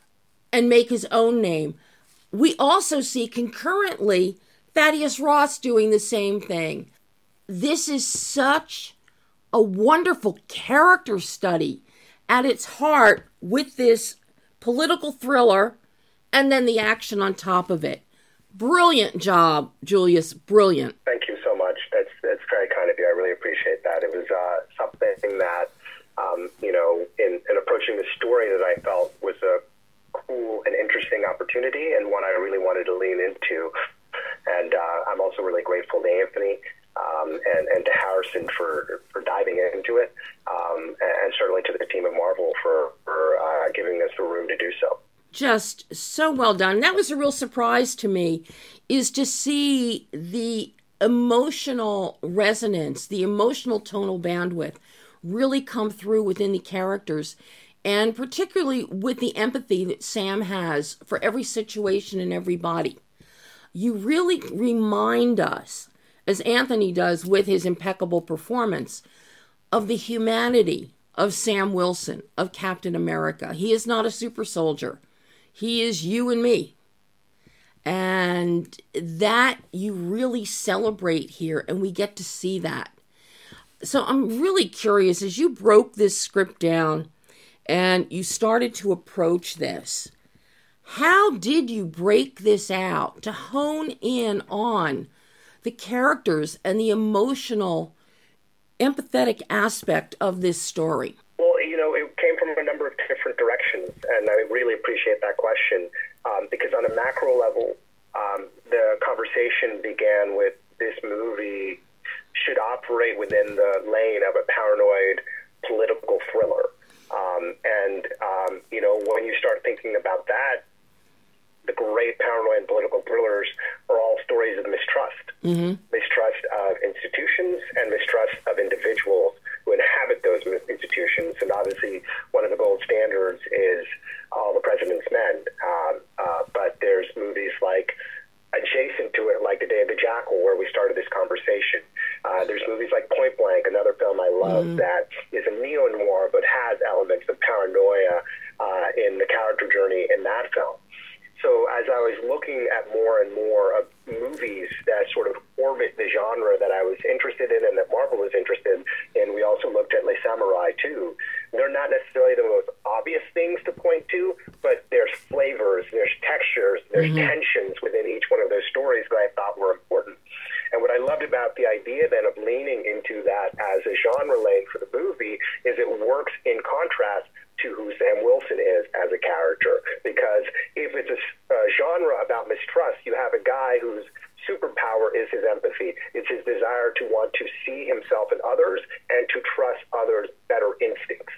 and make his own name. We also see concurrently Thaddeus Ross doing the same thing. This is such a wonderful character study at its heart, with this political thriller and then the action on top of it. Brilliant job, Julius. Brilliant. Thank you so much. That's that's very kind of you. I really appreciate that. It was uh, something that, um, you know, in, in approaching the story that I felt was a cool and interesting opportunity, and one I really wanted to lean into. And uh, I'm also really grateful to Anthony um, and, and to Harrison for, for diving into it, um, and certainly to the team at Marvel for, for uh, giving us the room to do so. Just so well done. That was a real surprise to me, is to see the emotional resonance, the emotional tonal bandwidth really come through within the characters, and particularly with the empathy that Sam has for every situation and everybody. You really remind us, as Anthony does with his impeccable performance, of the humanity of Sam Wilson, of Captain America. He is not a super soldier. He is you and me. And that you really celebrate here, and we get to see that. So I'm really curious, as you broke this script down and you started to approach this, how did you break this out to hone in on the characters and the emotional, empathetic aspect of this story? Well, you know, it came from a number of different directions, and I really appreciate that question, um, because on a macro level, um, the conversation began with this movie should operate within the lane of a paranoid political thriller. Um, and, um, you know, when you start thinking about that, the great paranoid political thrillers are all stories of mistrust. Mm-hmm. Mistrust of institutions and mistrust of individuals who inhabit those institutions. And obviously, one of the gold standards is All the President's Men. Um, uh, but there's movies like adjacent to it, like The Day of the Jackal, where we started this conversation. Uh, there's movies like Point Blank, another film I love, mm. that is a neo-noir but has elements of paranoia uh, in the character journey in that film. So as I was looking at more and more of movies that sort of orbit the genre that I was interested in and that Marvel was interested in, we also looked at Les Samurai too. They're not necessarily the most obvious things to point to, but there's flavors, there's textures, there's mm-hmm. tensions within each one of those stories that I thought were important. And what I loved about the idea then of leaning into that as a genre lane for the movie is it works in contrast to who Sam Wilson is as a character. Because if it's a, a genre about mistrust, you have a guy whose superpower is his empathy. It's his desire to want to see himself in others and to trust others' better instincts.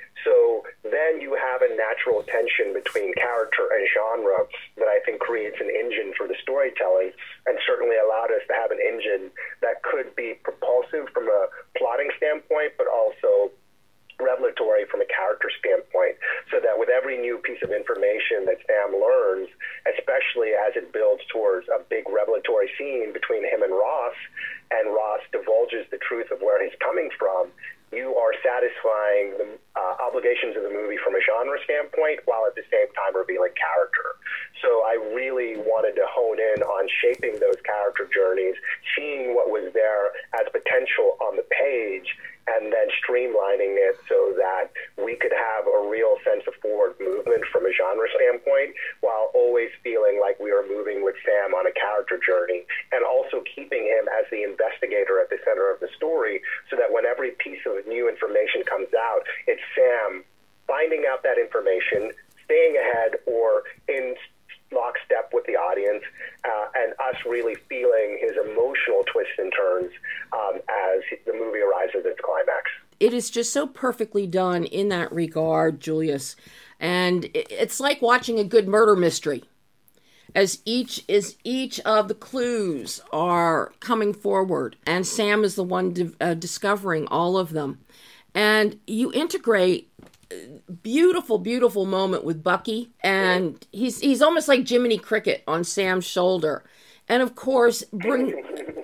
So then you have a natural tension between character and genre that I think creates an engine for the storytelling, and certainly allowed us to have an engine that could be propulsive from a plotting standpoint, but also revelatory from a character standpoint, so that with every new piece of information that Sam learns, especially as it builds towards a big revelatory scene between him and Ross, and Ross divulges the truth of where he's coming from, you are satisfying the uh, obligations of the movie from a genre standpoint, while at the same time revealing character. So I really wanted to hone in on shaping those character journeys, seeing what was there as potential on the page, and then streamlining it so that we could have a real sense of forward movement from a genre standpoint, while always feeling like we were moving with Sam on a character journey, and also keeping him as the investigator at the center of the story, so that when every piece of new information comes out, it's Sam finding out that information, staying ahead or in lockstep with the audience, uh, and us really feeling his emotional twists and turns um, as the movie arrives at its climax. It is just so perfectly done in that regard, Julius. And it's like watching a good murder mystery, as each is each of the clues are coming forward, and Sam is the one di- uh, discovering all of them. And you integrate beautiful, beautiful moment with Bucky, and he's he's almost like Jiminy Cricket on Sam's shoulder, and of course, bring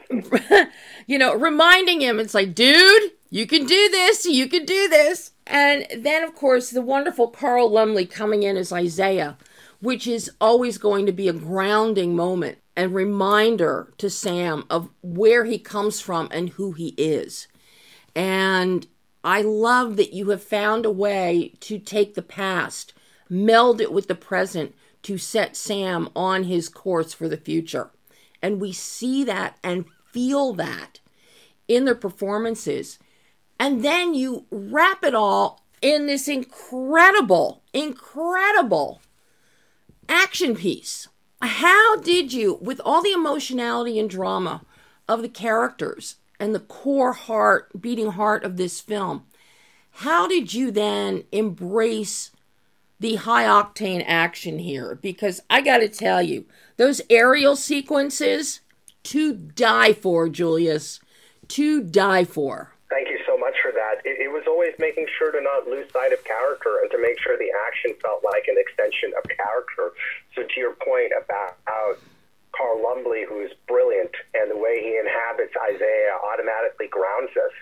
you know, reminding him, it's like, dude, you can do this, you can do this. And then, of course, the wonderful Carl Lumbly coming in as Isaiah, which is always going to be a grounding moment and reminder to Sam of where he comes from and who he is. And I love that you have found a way to take the past, meld it with the present to set Sam on his course for the future. And we see that and feel that in their performances. And then you wrap it all in this incredible, incredible action piece. How did you, with all the emotionality and drama of the characters and the core heart, beating heart of this film, how did you then embrace the high-octane action here? Because I got to tell you, those aerial sequences, to die for, Julius, to die for. Thank you so much for that. It, it was always making sure to not lose sight of character and to make sure the action felt like an extension of character. So to your point about how Carl Lumbly, who is brilliant, and the way he inhabits Isaiah automatically grounds us.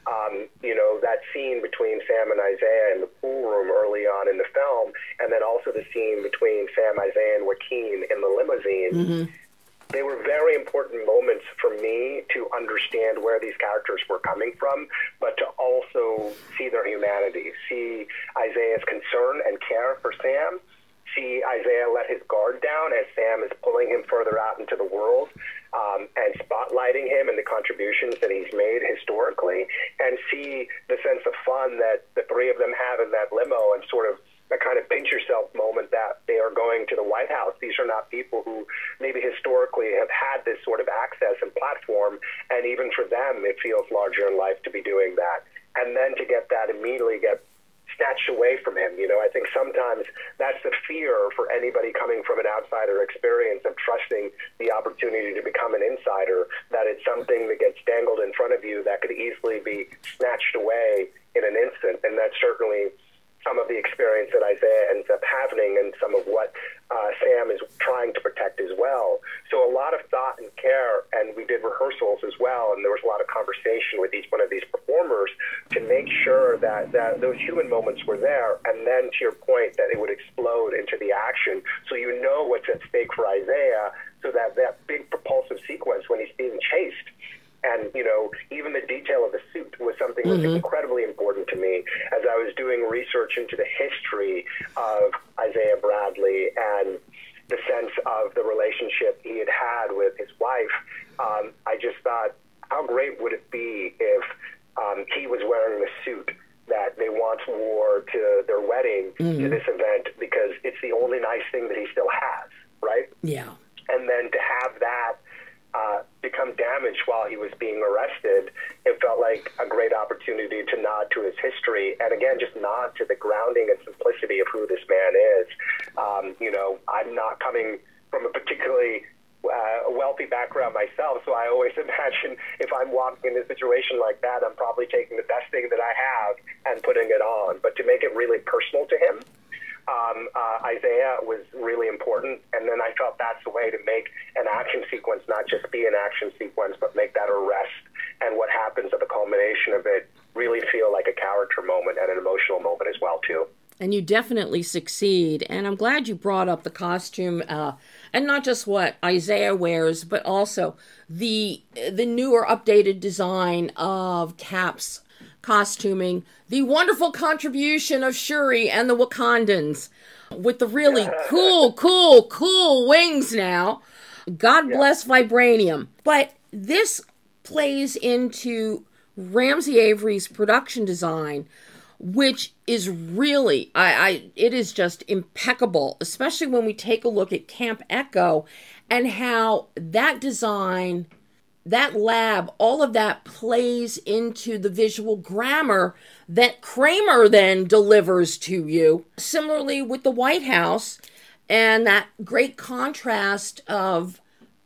Um, you know, that scene between Sam and Isaiah in the pool room early on in the film, and then also the scene between Sam, Isaiah, and Joaquin in the limousine. Mm-hmm. They were very important moments for me to understand where these characters were coming from, but to also see their humanity, see Isaiah's concern and care for Sam, see Isaiah let his guard down as Sam is pulling him further out into the world, um, and spotlighting him and the contributions that he's made historically, and see the sense of fun that the three of them have in that limo, and sort of a kind of pinch yourself moment that they are going to the White House. These are not people who maybe historically have had this sort of access and platform, and even for them, it feels larger in life to be doing that. And then to get that immediately get snatched away from him. You know, I think sometimes that's the fear for anybody coming from an outsider experience of trusting the opportunity to become an insider, that it's something that gets dangled in front of you that could easily be snatched away in an instant. And that's certainly some of the experience that Isaiah ends up having, and some of what uh, Sam is trying to protect as well. So a lot of thought and care, and we did rehearsals as well, and there was a lot of conversation with each one of these performers to make sure that, that those human moments were there, and then to your point, that it would explode into the action, so you know what's at stake for Isaiah, so that that big propulsive sequence when he's being chased, and, you know, even the detail of the suit was something that mm-hmm. was incredibly important to me as I was doing research into the history of Isaiah Bradley and the sense of the relationship he had had with his wife. Um, I just thought, how great would it be if um, he was wearing the suit that they once wore to their wedding, mm-hmm. to this event, because it's the only nice thing that he still has, right? Yeah. And then to have that Uh, become damaged while he was being arrested, it felt like a great opportunity to nod to his history, and again, just nod to the grounding and simplicity of who this man is. Um, you know, I'm not coming from a particularly uh, wealthy background myself, so I always imagine if I'm walking in a situation like that, I'm probably taking the best thing that I have and putting it on. But to make it really personal to him, Um, uh, Isaiah was really important, and then I felt that's the way to make an action sequence not just be an action sequence, but make that arrest and what happens at the culmination of it really feel like a character moment and an emotional moment as well, too. And you definitely succeed, and I'm glad you brought up the costume, uh, and not just what Isaiah wears, but also the the newer, updated design of Cap's costuming, the wonderful contribution of Shuri and the Wakandans with the really cool, cool, cool wings now. God bless Vibranium. But this plays into Ramsey Avery's production design, which is really, I, I it is just impeccable, especially when we take a look at Camp Echo and how that design, that lab, all of that plays into the visual grammar that Kramer then delivers to you. Similarly with the White House and that great contrast of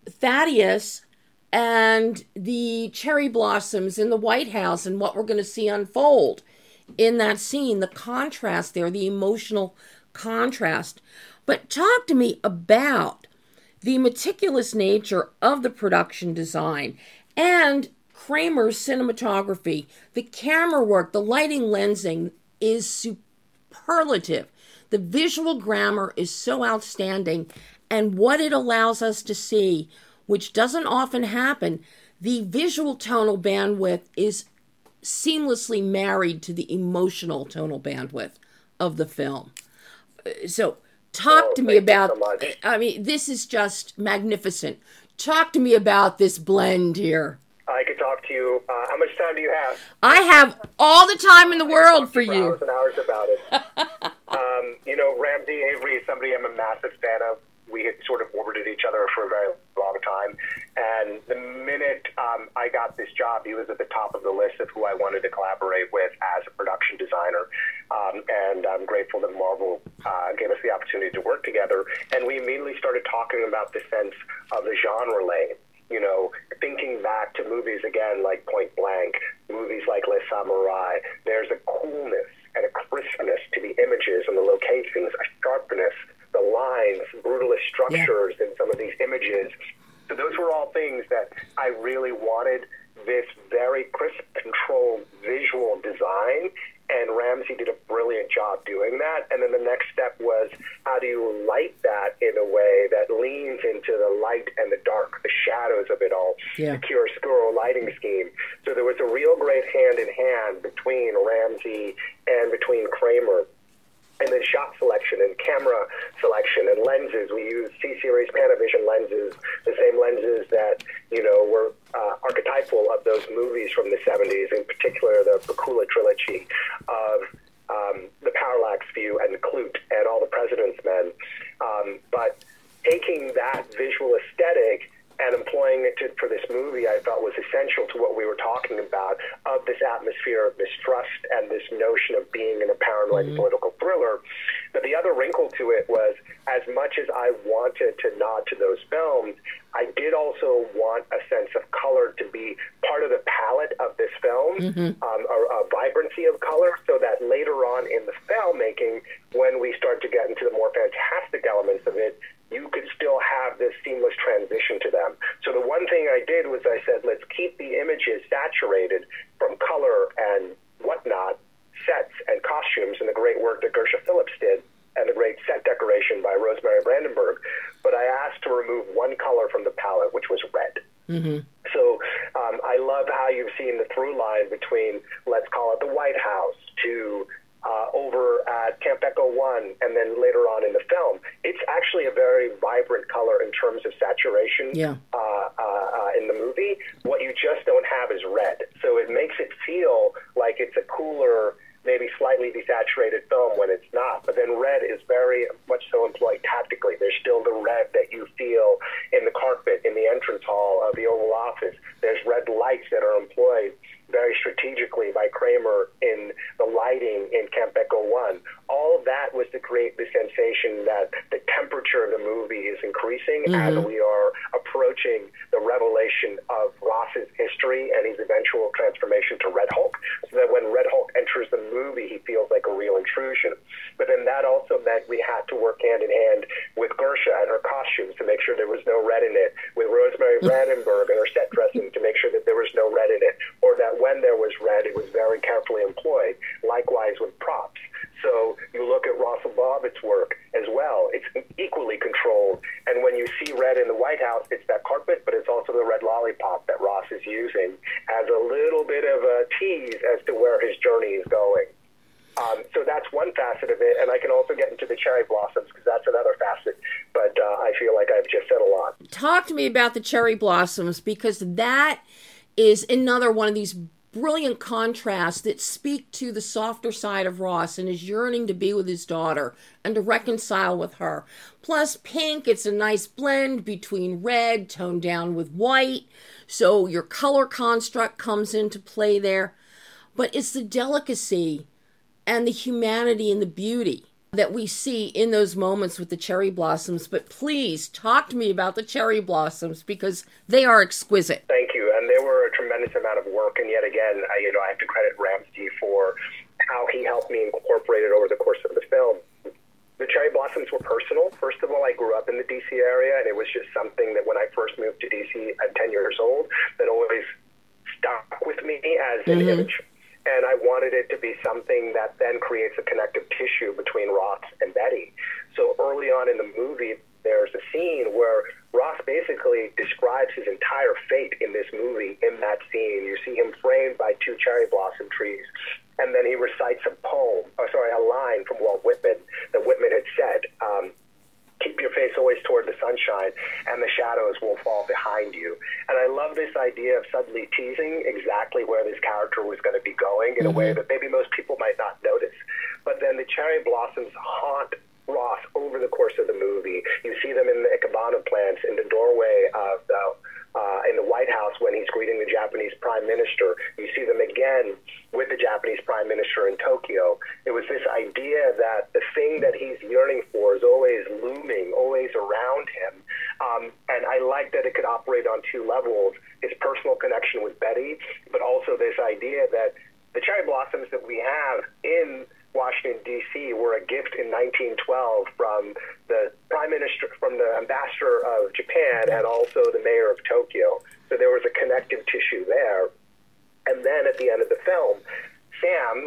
Thaddeus and the cherry blossoms in the White House and what we're going to see unfold in that scene, the contrast there, the emotional contrast. But talk to me about the meticulous nature of the production design and Kramer's cinematography. The camera work, the lighting, lensing is superlative. The visual grammar is so outstanding, and what it allows us to see, which doesn't often happen, the visual tonal bandwidth is seamlessly married to the emotional tonal bandwidth of the film. So talk oh, to me about, so I mean, this is just magnificent. Talk to me about this blend here. I could talk to you. Uh, how much time do you have? I have all the time in the world for you. Hours and hours about it. um, you know, Ramsey Avery is somebody I'm a massive fan of. We had sort of orbited each other for a very long time. And the minute um, I got this job, he was at the top of the list of who I wanted to collaborate with as a production designer. Um, and I'm grateful that Marvel uh, gave us the opportunity to work together. And we immediately started talking about the sense of the genre lane. You know, thinking back to movies, again, like Point Blank, movies like Les Samurai, there's a coolness and a crispness to the images and the locations, a sharpness, the lines, brutalist structures yeah. in some of these images. So those were all things that I really wanted this very crisp, controlled, design. And Ramsey did a brilliant job doing that. And then the next step was, how do you light that in a way that leans into the light and the dark, the shadows of it all, yeah. the chiaroscuro lighting scheme. So there was a real great hand-in-hand between Ramsey and between Kramer. And then shot selection and camera selection and lenses. We used C-Series Panavision lenses, the same lenses that, you know, were uh, archetypal of those movies from the seventies, in particular the Bakula trilogy of um, the Parallax View and the Clute and All the President's Men. Um, but taking that visual aesthetic and employing it to, for this movie, I felt was essential to what we were talking about, of this atmosphere of mistrust and this notion of being in a paranoid mm-hmm. political thriller. But the other wrinkle to it was, as much as I wanted to nod to those films, I did also want a sense of color to be part of the palette of this film, mm-hmm. um, a, a vibrancy of color, so that later on in the filmmaking, when we start to get into the more fantastic elements of it, you could still have this seamless transition to them. So the one thing I did was I said, let's keep the images saturated from color and whatnot, sets and costumes, and the great work that Gersha Phillips did, and the great set decoration by Rosemary Brandenburg. But I asked to remove one color from the palette, which was red. Mm-hmm. So um, I love how you've seen the through line between, let's call it the White House, to Uh, over at Camp Echo One, and then later on in the film. It's actually a very vibrant color in terms of saturation yeah. uh, uh, uh, in the movie. What you just don't have is red. So it makes it feel like it's a cooler, maybe slightly desaturated film when it's not. But then red is very much so employed tactically. There's still the red that you feel in the carpet, in the entrance hall of the Oval Office. There's red lights that are employed very strategically by Kramer in the lighting in Camp Echo One. All of that was to create the sensation that the temperature of the movie is increasing mm-hmm. as we are approaching the revelation of Ross's history and his eventual transformation to Red Hulk, so that when Red Hulk enters the movie, he feels like a real intrusion. But then that also meant we had to work hand in hand with Gersha and her costumes to make sure there was no red in it, with Rosemary Brandenburg and her set dressing to make sure that there was no red in it, or that when there was red, it was very carefully employed. Likewise with props. So you look at Ross Bobbitt's work as well. It's equally controlled. And when you see red in the White House, it's that carpet, but it's also the red lollipop that Ross is using as a little bit of a tease as to where his journey is going. Um, so that's one facet of it, and I can also get into the cherry blossoms because that's another facet, but uh, I feel like I've just said a lot. Talk to me about the cherry blossoms, because that is another one of these brilliant contrasts that speak to the softer side of Ross and his yearning to be with his daughter and to reconcile with her. Plus pink, it's a nice blend between red, toned down with white, so your color construct comes into play there. But it's the delicacy and the humanity and the beauty that we see in those moments with the cherry blossoms. But please talk to me about the cherry blossoms, because they are exquisite. Thank you. And they were a tremendous amount of work. And yet again, I, you know, I have to credit Ramsey for how he helped me incorporate it over the course of the film. The cherry blossoms were personal. First of all, I grew up in the D C area, and it was just something that when I first moved to D C at ten years old, that always stuck with me as an mm-hmm. image. And I wanted it to be something that then creates a connective tissue between Ross and Betty. So early on in the movie, there's a scene where Ross basically describes his entire fate in this movie in that scene. You see him framed by two cherry blossom trees, and then he recites a poem, or sorry, a line from Walt Whitman that Whitman had said, um, keep your face always toward the sunshine, and the shadows will fall behind you. And I love this idea of subtly teasing exactly where this character was going to be going in mm-hmm. a way that maybe most people might not notice. But then the cherry blossoms haunt Ross over the course of the movie. You see them in the ikebana plants in the doorway of the Uh, in the White House when he's greeting the Japanese Prime Minister. You see them again with the Japanese Prime Minister in Tokyo. It was this idea that the thing that he's yearning for is always looming, always around him. Um, and I like that it could operate on two levels, his personal connection with Betty, but also this idea that the cherry blossoms that we have in Washington, D C were a gift in nineteen twelve from the Prime Minister, from the Ambassador of Japan, and also the Mayor of Tokyo. So there was a connective tissue there. And then at the end of the film, Sam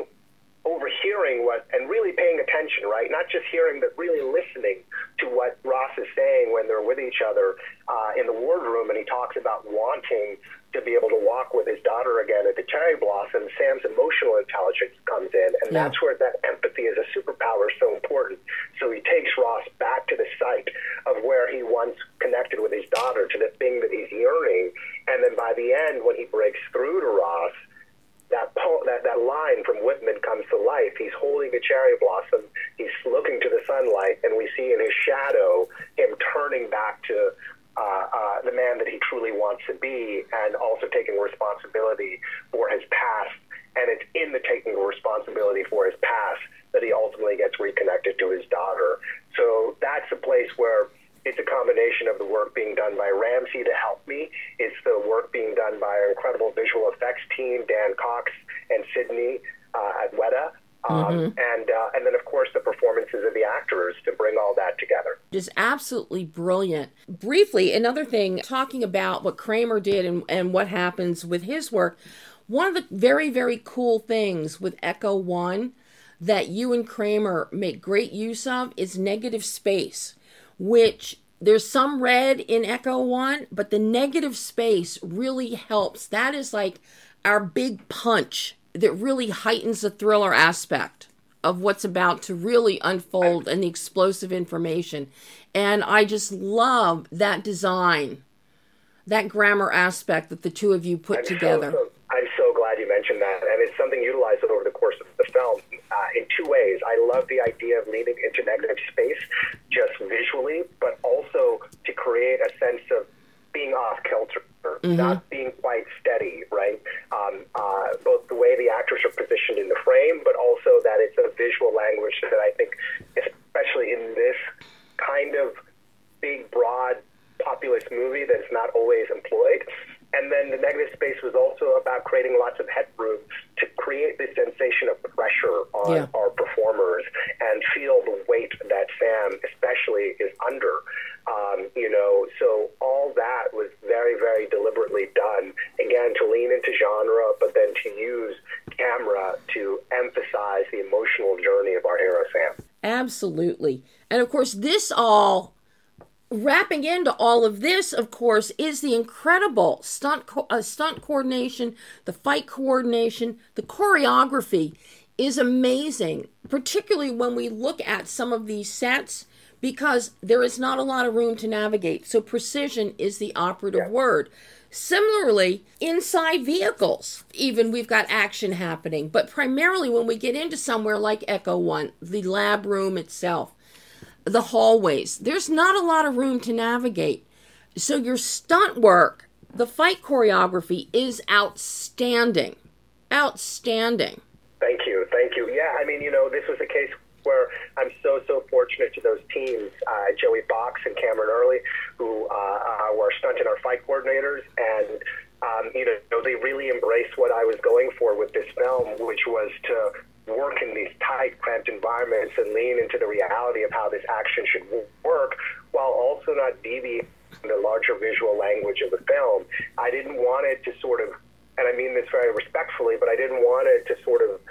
hearing what, and really paying attention, right? Not just hearing, but really listening to what Ross is saying when they're with each other uh, in the wardroom, and he talks about wanting to be able to walk with his daughter again at the cherry blossom. Sam's emotional intelligence comes in, and yeah. that's where that empathy as a superpower is so important. So he takes Ross back to the site of where he once connected with his daughter, to the thing that he's yearning, and then by the end, when he breaks through to Ross, that po- that, that line from Whitman comes to life. He's holding a cherry blossom, he's looking to the sunlight, and we see in his shadow him turning back to Uh, uh, the man that he truly wants to be, and also taking responsibility for his past. And it's in the taking responsibility for his past that he ultimately gets reconnected to his daughter. So that's a place where it's a combination of the work being done by Ramsey to help me. It's the work being done by our incredible visual effects team, Dan Cox and Sydney uh, at Weta. Um, mm-hmm. and uh, and then, of course, the performances of the actors to bring all that together. Just absolutely brilliant. Briefly, another thing, talking about what Kramer did and, and what happens with his work, one of the very, very cool things with Echo One that you and Kramer make great use of is negative space, which there's some red in Echo One, but the negative space really helps. That is like our big punch that really heightens the thriller aspect of what's about to really unfold and the explosive information. And I just love that design, that grammar aspect that the two of you put I'm together. So, so, I'm so glad you mentioned that. And it's something utilized over the course of the film uh, in two ways. I love the idea of leading into negative space just visually, but also to create a sense of being off kilter, mm-hmm. not being quite steady, right? Um, uh, both the way the actors are positioned in the frame, but also that it's a visual language that I think, especially in this kind of big, broad, populist movie that's not always employed. And then the negative space was also about creating lots of headroom to create this sensation of pressure on yeah. our performers and feel the weight that Sam especially is under. Um, you know, so all that was very, very deliberately done, again, to lean into genre, but then to use camera to emphasize the emotional journey of our hero, Sam. Absolutely. And of course, this all... Wrapping into all of this, of course, is the incredible stunt co- uh, stunt coordination, the fight coordination, the choreography is amazing, particularly when we look at some of these sets, because there is not a lot of room to navigate. So precision is the operative yeah. word. Similarly, inside vehicles, even we've got action happening, but primarily when we get into somewhere like Echo One, the lab room itself, the hallways, there's not a lot of room to navigate. So your stunt work, the fight choreography is outstanding. Outstanding. Thank you. Thank you. Yeah, I mean, you know, this was a case where I'm so, so fortunate to those teams, uh, Joey Box and Cameron Early, who uh, uh, were stunt and our fight coordinators. And, um, you know, they really embraced what I was going for with this film, which was to work in these tight, cramped environments and lean into the reality of how this action should work, while also not deviating from the larger visual language of the film. I didn't want it to sort of, and I mean this very respectfully, but I didn't want it to sort of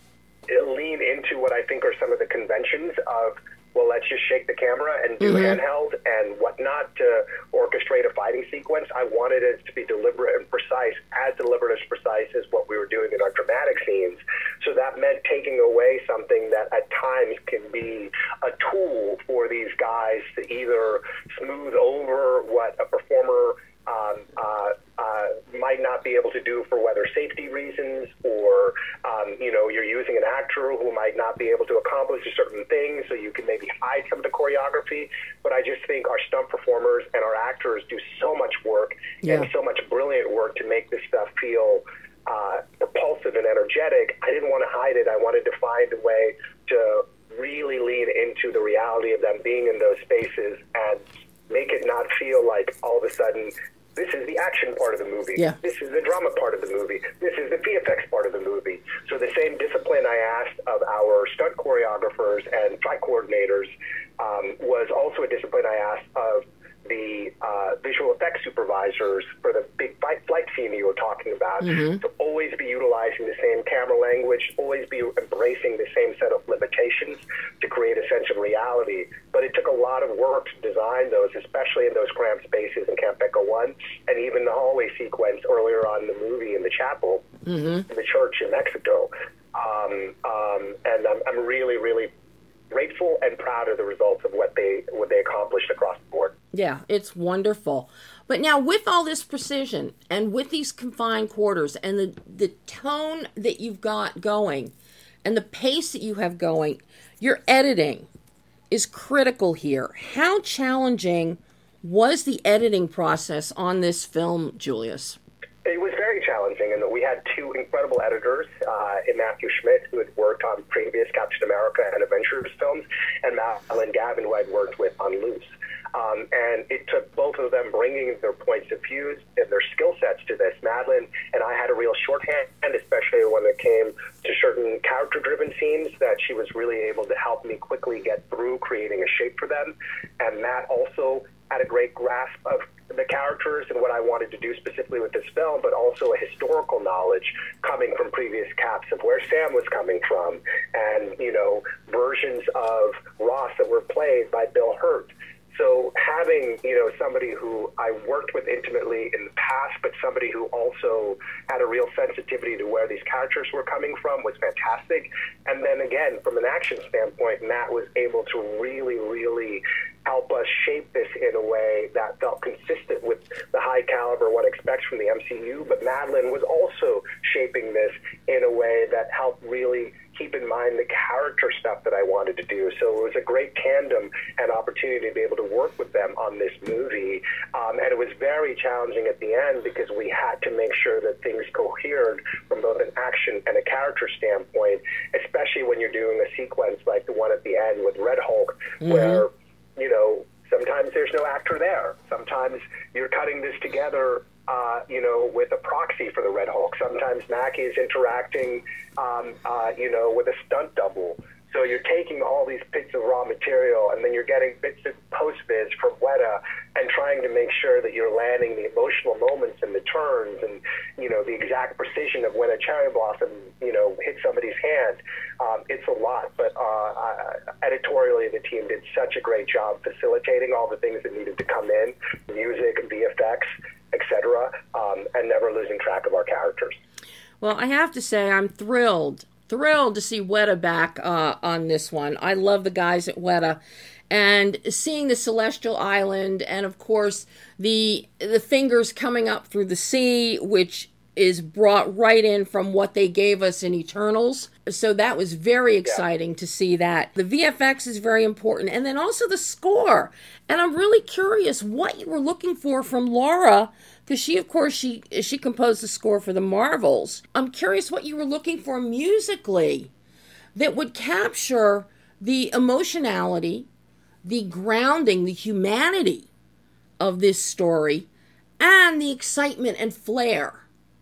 lean into what I think are some of the conventions of, well, let's just shake the camera and do mm-hmm. handheld and whatnot to orchestrate a fighting sequence. I wanted it to be deliberate and precise, as deliberate as precise as what we were doing in our dramatic scenes. So that meant taking away something that at times can be a tool for these guys to either smooth over what a performer um, uh, uh, might not be able to do for whether safety reasons, or, um, you know, you're using an actor who might not be able to accomplish a certain thing, so you can maybe hide some of the choreography. But I just think our stunt performers and our actors do so much work yeah. and so much brilliant work to make this stuff feel uh, propulsive and energetic. I didn't want to hide it. I wanted to find a way to really lean into the reality of them being in those spaces and make it not feel like all of a sudden this is the action part of the movie. Yeah. This is the drama part of the movie. This is the V F X part of the movie. So the same discipline I asked of our stunt choreographers and fight coordinators um, was also a discipline I asked of the uh, visual effects supervisors for the big fight flight scene you were talking about mm-hmm. to always be utilizing the same camera language, always be embracing the same set of limitations to create a sense of reality. But it took a lot of work to design those, especially in those cramped spaces in Camp Echo One, and even the hallway sequence earlier on in the movie in the chapel, mm-hmm. in the church in Mexico. Um, um, and I'm, I'm really, really grateful and proud of the results of what they what they accomplished across the board. Yeah, it's wonderful. But now with all this precision and with these confined quarters and the, the tone that you've got going and the pace that you have going, your editing is critical here. How challenging was the editing process on this film, Julius? It was very challenging, and we had two incredible editors uh, in Matthew Schmidt, who had worked on previous Captain America and Avengers films, and Madeline Gavin, who I'd worked with on Loose. Um, and it took both of them bringing their points of view and their skill sets to this. Madeline and I had a real shorthand, especially when it came to certain character-driven scenes, that she was really able to help me quickly get through creating a shape for them. And Matt also had a great grasp of the characters and what I wanted to do specifically with this film, but also a historical knowledge coming from previous caps of where Sam was coming from, and, you know, versions of Ross that were played by Bill Hurt. So having, you know, somebody who I worked with intimately in the past, but somebody who also had a real sensitivity to where these characters were coming from was fantastic. And then again, from an action standpoint, Matt was able to really, really help us shape this in a way that felt consistent with the high caliber one expects from the M C U. But Madeline was also shaping this in a way that helped really keep in mind the character stuff that I wanted to do. So it was a great tandem and opportunity to be able to work with them on this movie. Um, and it was very challenging at the end because we had to make sure that things cohered from both an action and a character standpoint, especially when you're doing a sequence like the one at the end with Red Hulk, mm-hmm. where, you know, sometimes there's no actor there. Sometimes you're cutting this together Uh, you know, with a proxy for the Red Hulk. Sometimes Mackie is interacting, um, uh, you know, with a stunt double. So you're taking all these bits of raw material, and then you're getting bits of post-viz from Weta and trying to make sure that you're landing the emotional moments and the turns and, you know, the exact precision of when a cherry blossom, you know, hits somebody's hand. Um, it's a lot, but uh, uh, editorially the team did such a great job facilitating all the things that needed to come in, music, V F X, et cetera, um, and never losing track of our characters. Well, I have to say I'm thrilled, thrilled to see Weta back uh, on this one. I love the guys at Weta. And seeing the Celestial Island and, of course, the the fingers coming up through the sea, which is brought right in from what they gave us in Eternals. So that was very exciting yeah. to see that. The V F X is very important. And then also the score. And I'm really curious what you were looking for from Laura, because she, of course, she she composed the score for the Marvels. I'm curious what you were looking for musically that would capture the emotionality, the grounding, the humanity of this story, and the excitement and flair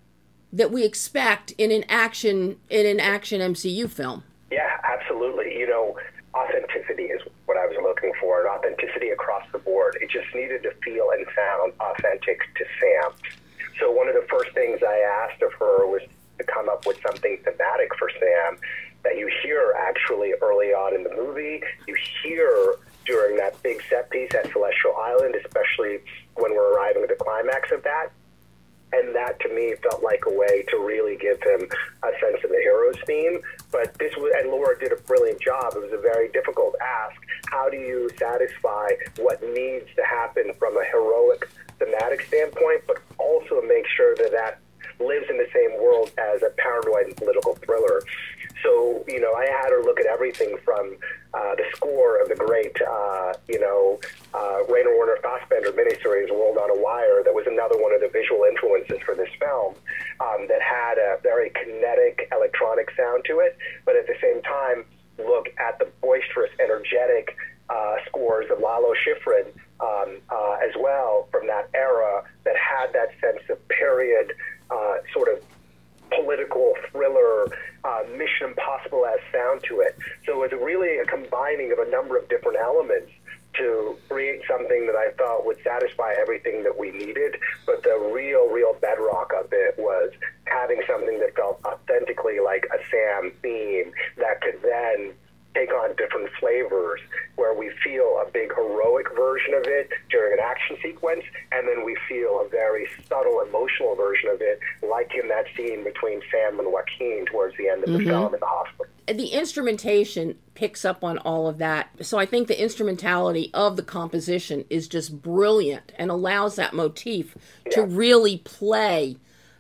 that we expect in an action in an action M C U film. Yeah, absolutely. You know, authenticity is what I was looking for, and authenticity across the board. It just needed to feel and sound authentic to Sam. So one of the first things I asked of her was to come up with something thematic for Sam that you hear actually early on in the movie. You hear during that big set piece at Celestial Island, especially when we're arriving at the climax of that. And that, to me, felt like a way to really give him a sense of the hero's theme. But this was, and Laura did a brilliant job. It was a very difficult ask. How do you satisfy what needs to happen from a heroic thematic standpoint, but also make sure that that lives in the same world as a paranoid and political thriller? So, you know, I had her look at everything from uh, the score of the great, uh, you know, uh, Rainer Werner Fassbender miniseries, World on a Wire, that was another one of the visual influences for this film, um, that had a very kinetic electronic sound to it, but at the same time, look at the boisterous, energetic uh, scores of Lalo Schifrin um, uh, as well from that era that had that sense of period uh, sort of political thriller, uh, Mission Impossible as sound to it. So it was really a combining of a number of different elements to create something that I thought would satisfy everything that we needed, but the real, real bedrock of it was having something that felt authentically like a Sam theme that could then take on different flavors, where we feel a big heroic version of it during an action sequence, and then we feel a very subtle emotional version of it, like in that scene between Sam and Joaquin towards the end of the mm-hmm. film in the hospital. The instrumentation picks up on all of that. So I think the instrumentality of the composition is just brilliant and allows that motif yeah. to really play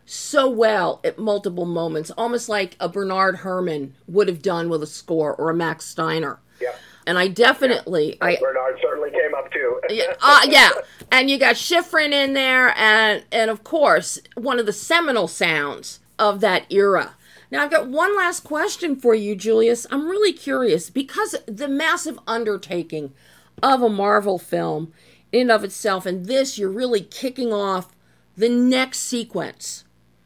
so well at multiple moments, almost like a Bernard Herrmann would have done with a score, or a Max Steiner. Yeah. And I definitely... Yeah. I Bernard certainly came up too. yeah, uh, yeah, and you got Schifrin in there, and, and of course, one of the seminal sounds of that era. Now, I've got one last question for you, Julius. I'm really curious, because the massive undertaking of a Marvel film in and of itself, and this, you're really kicking off the next sequence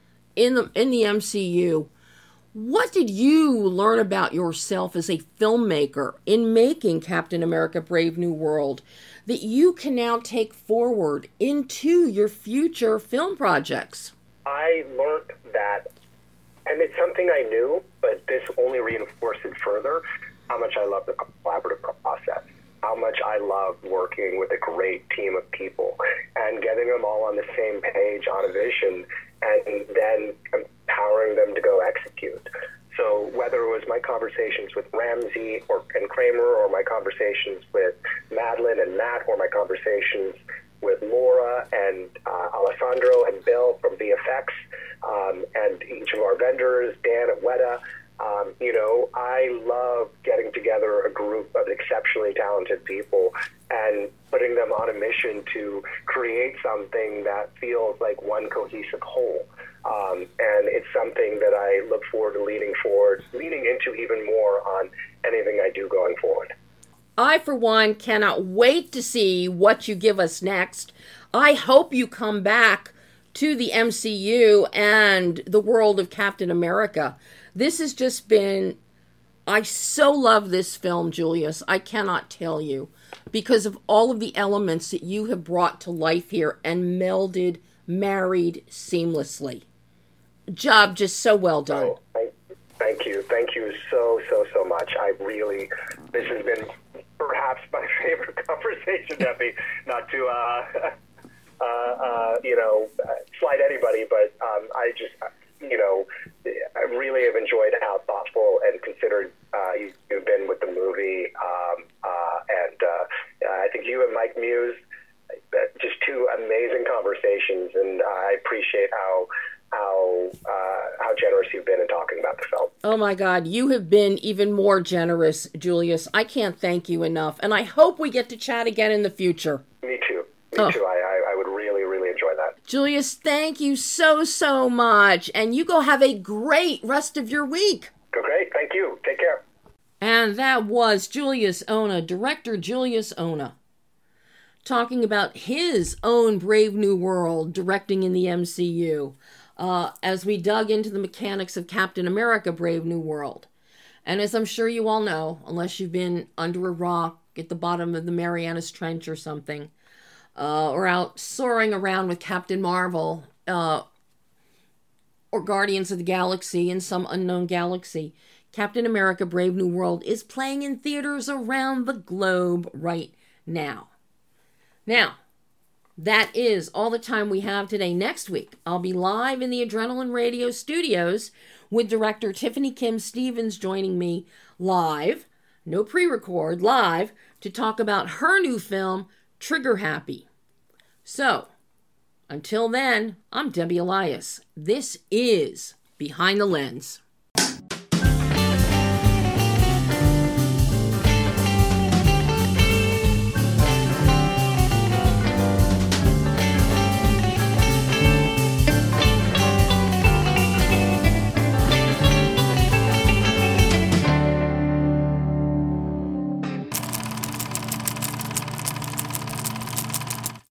in the in the M C U. What did you learn about yourself as a filmmaker in making Captain America: Brave New World that you can now take forward into your future film projects? I learned that, and it's something I knew, but this only reinforced it further, how much I love the collaborative process, how much I love working with a great team of people and getting them all on the same page on a vision, and then empowering them to go execute. So whether it was my conversations with Ramsey or and Kramer, or my conversations with Madeline and Matt, or my conversations with Laura and uh, Alessandro and Bill from V F X, um, and each of our vendors, Dan and Weta, um, you know, I love getting together a group of exceptionally talented people and putting them on a mission to create something that feels like one cohesive whole. Um, and it's something that I look forward to leaning forward, leaning into even more on anything I do going forward. I, for one, cannot wait to see what you give us next. I hope you come back to the M C U and the world of Captain America. This has just been... I so love this film, Julius. I cannot tell you, because of all of the elements that you have brought to life here and melded, married seamlessly. Job just so well done. Oh, thank, thank you. Thank you so, so, so much. I really... This has been perhaps my favorite conversation, Debbie. Not to, uh, uh, uh, you know, slight anybody, but um, I just... You know, I really have enjoyed how thoughtful and considered uh, you've been with the movie. Um, uh, and uh, I think you and Mike Muse, just two amazing conversations. And I appreciate how how uh, how generous you've been in talking about the film. Oh, my God. You have been even more generous, Julius. I can't thank you enough. And I hope we get to chat again in the future. Me too. Me oh. too. I, I, I would really, really enjoy that. Julius, thank you so, so much. And you go have a great rest of your week. Go great. Thank you. Take care. And that was Julius Onah, director Julius Onah, talking about his own Brave New World, directing in the M C U, uh, as we dug into the mechanics of Captain America: Brave New World. And as I'm sure you all know, unless you've been under a rock at the bottom of the Marianas Trench or something, Uh, or out soaring around with Captain Marvel, uh, or Guardians of the Galaxy in some unknown galaxy, Captain America: Brave New World is playing in theaters around the globe right now. Now, that is all the time we have today. Next week, I'll be live in the Adrenaline Radio studios with director Tiffany Kim Stevens joining me live, no pre-record, live, to talk about her new film, Trigger Happy. So, until then, I'm Debbie Elias. This is Behind the Lens.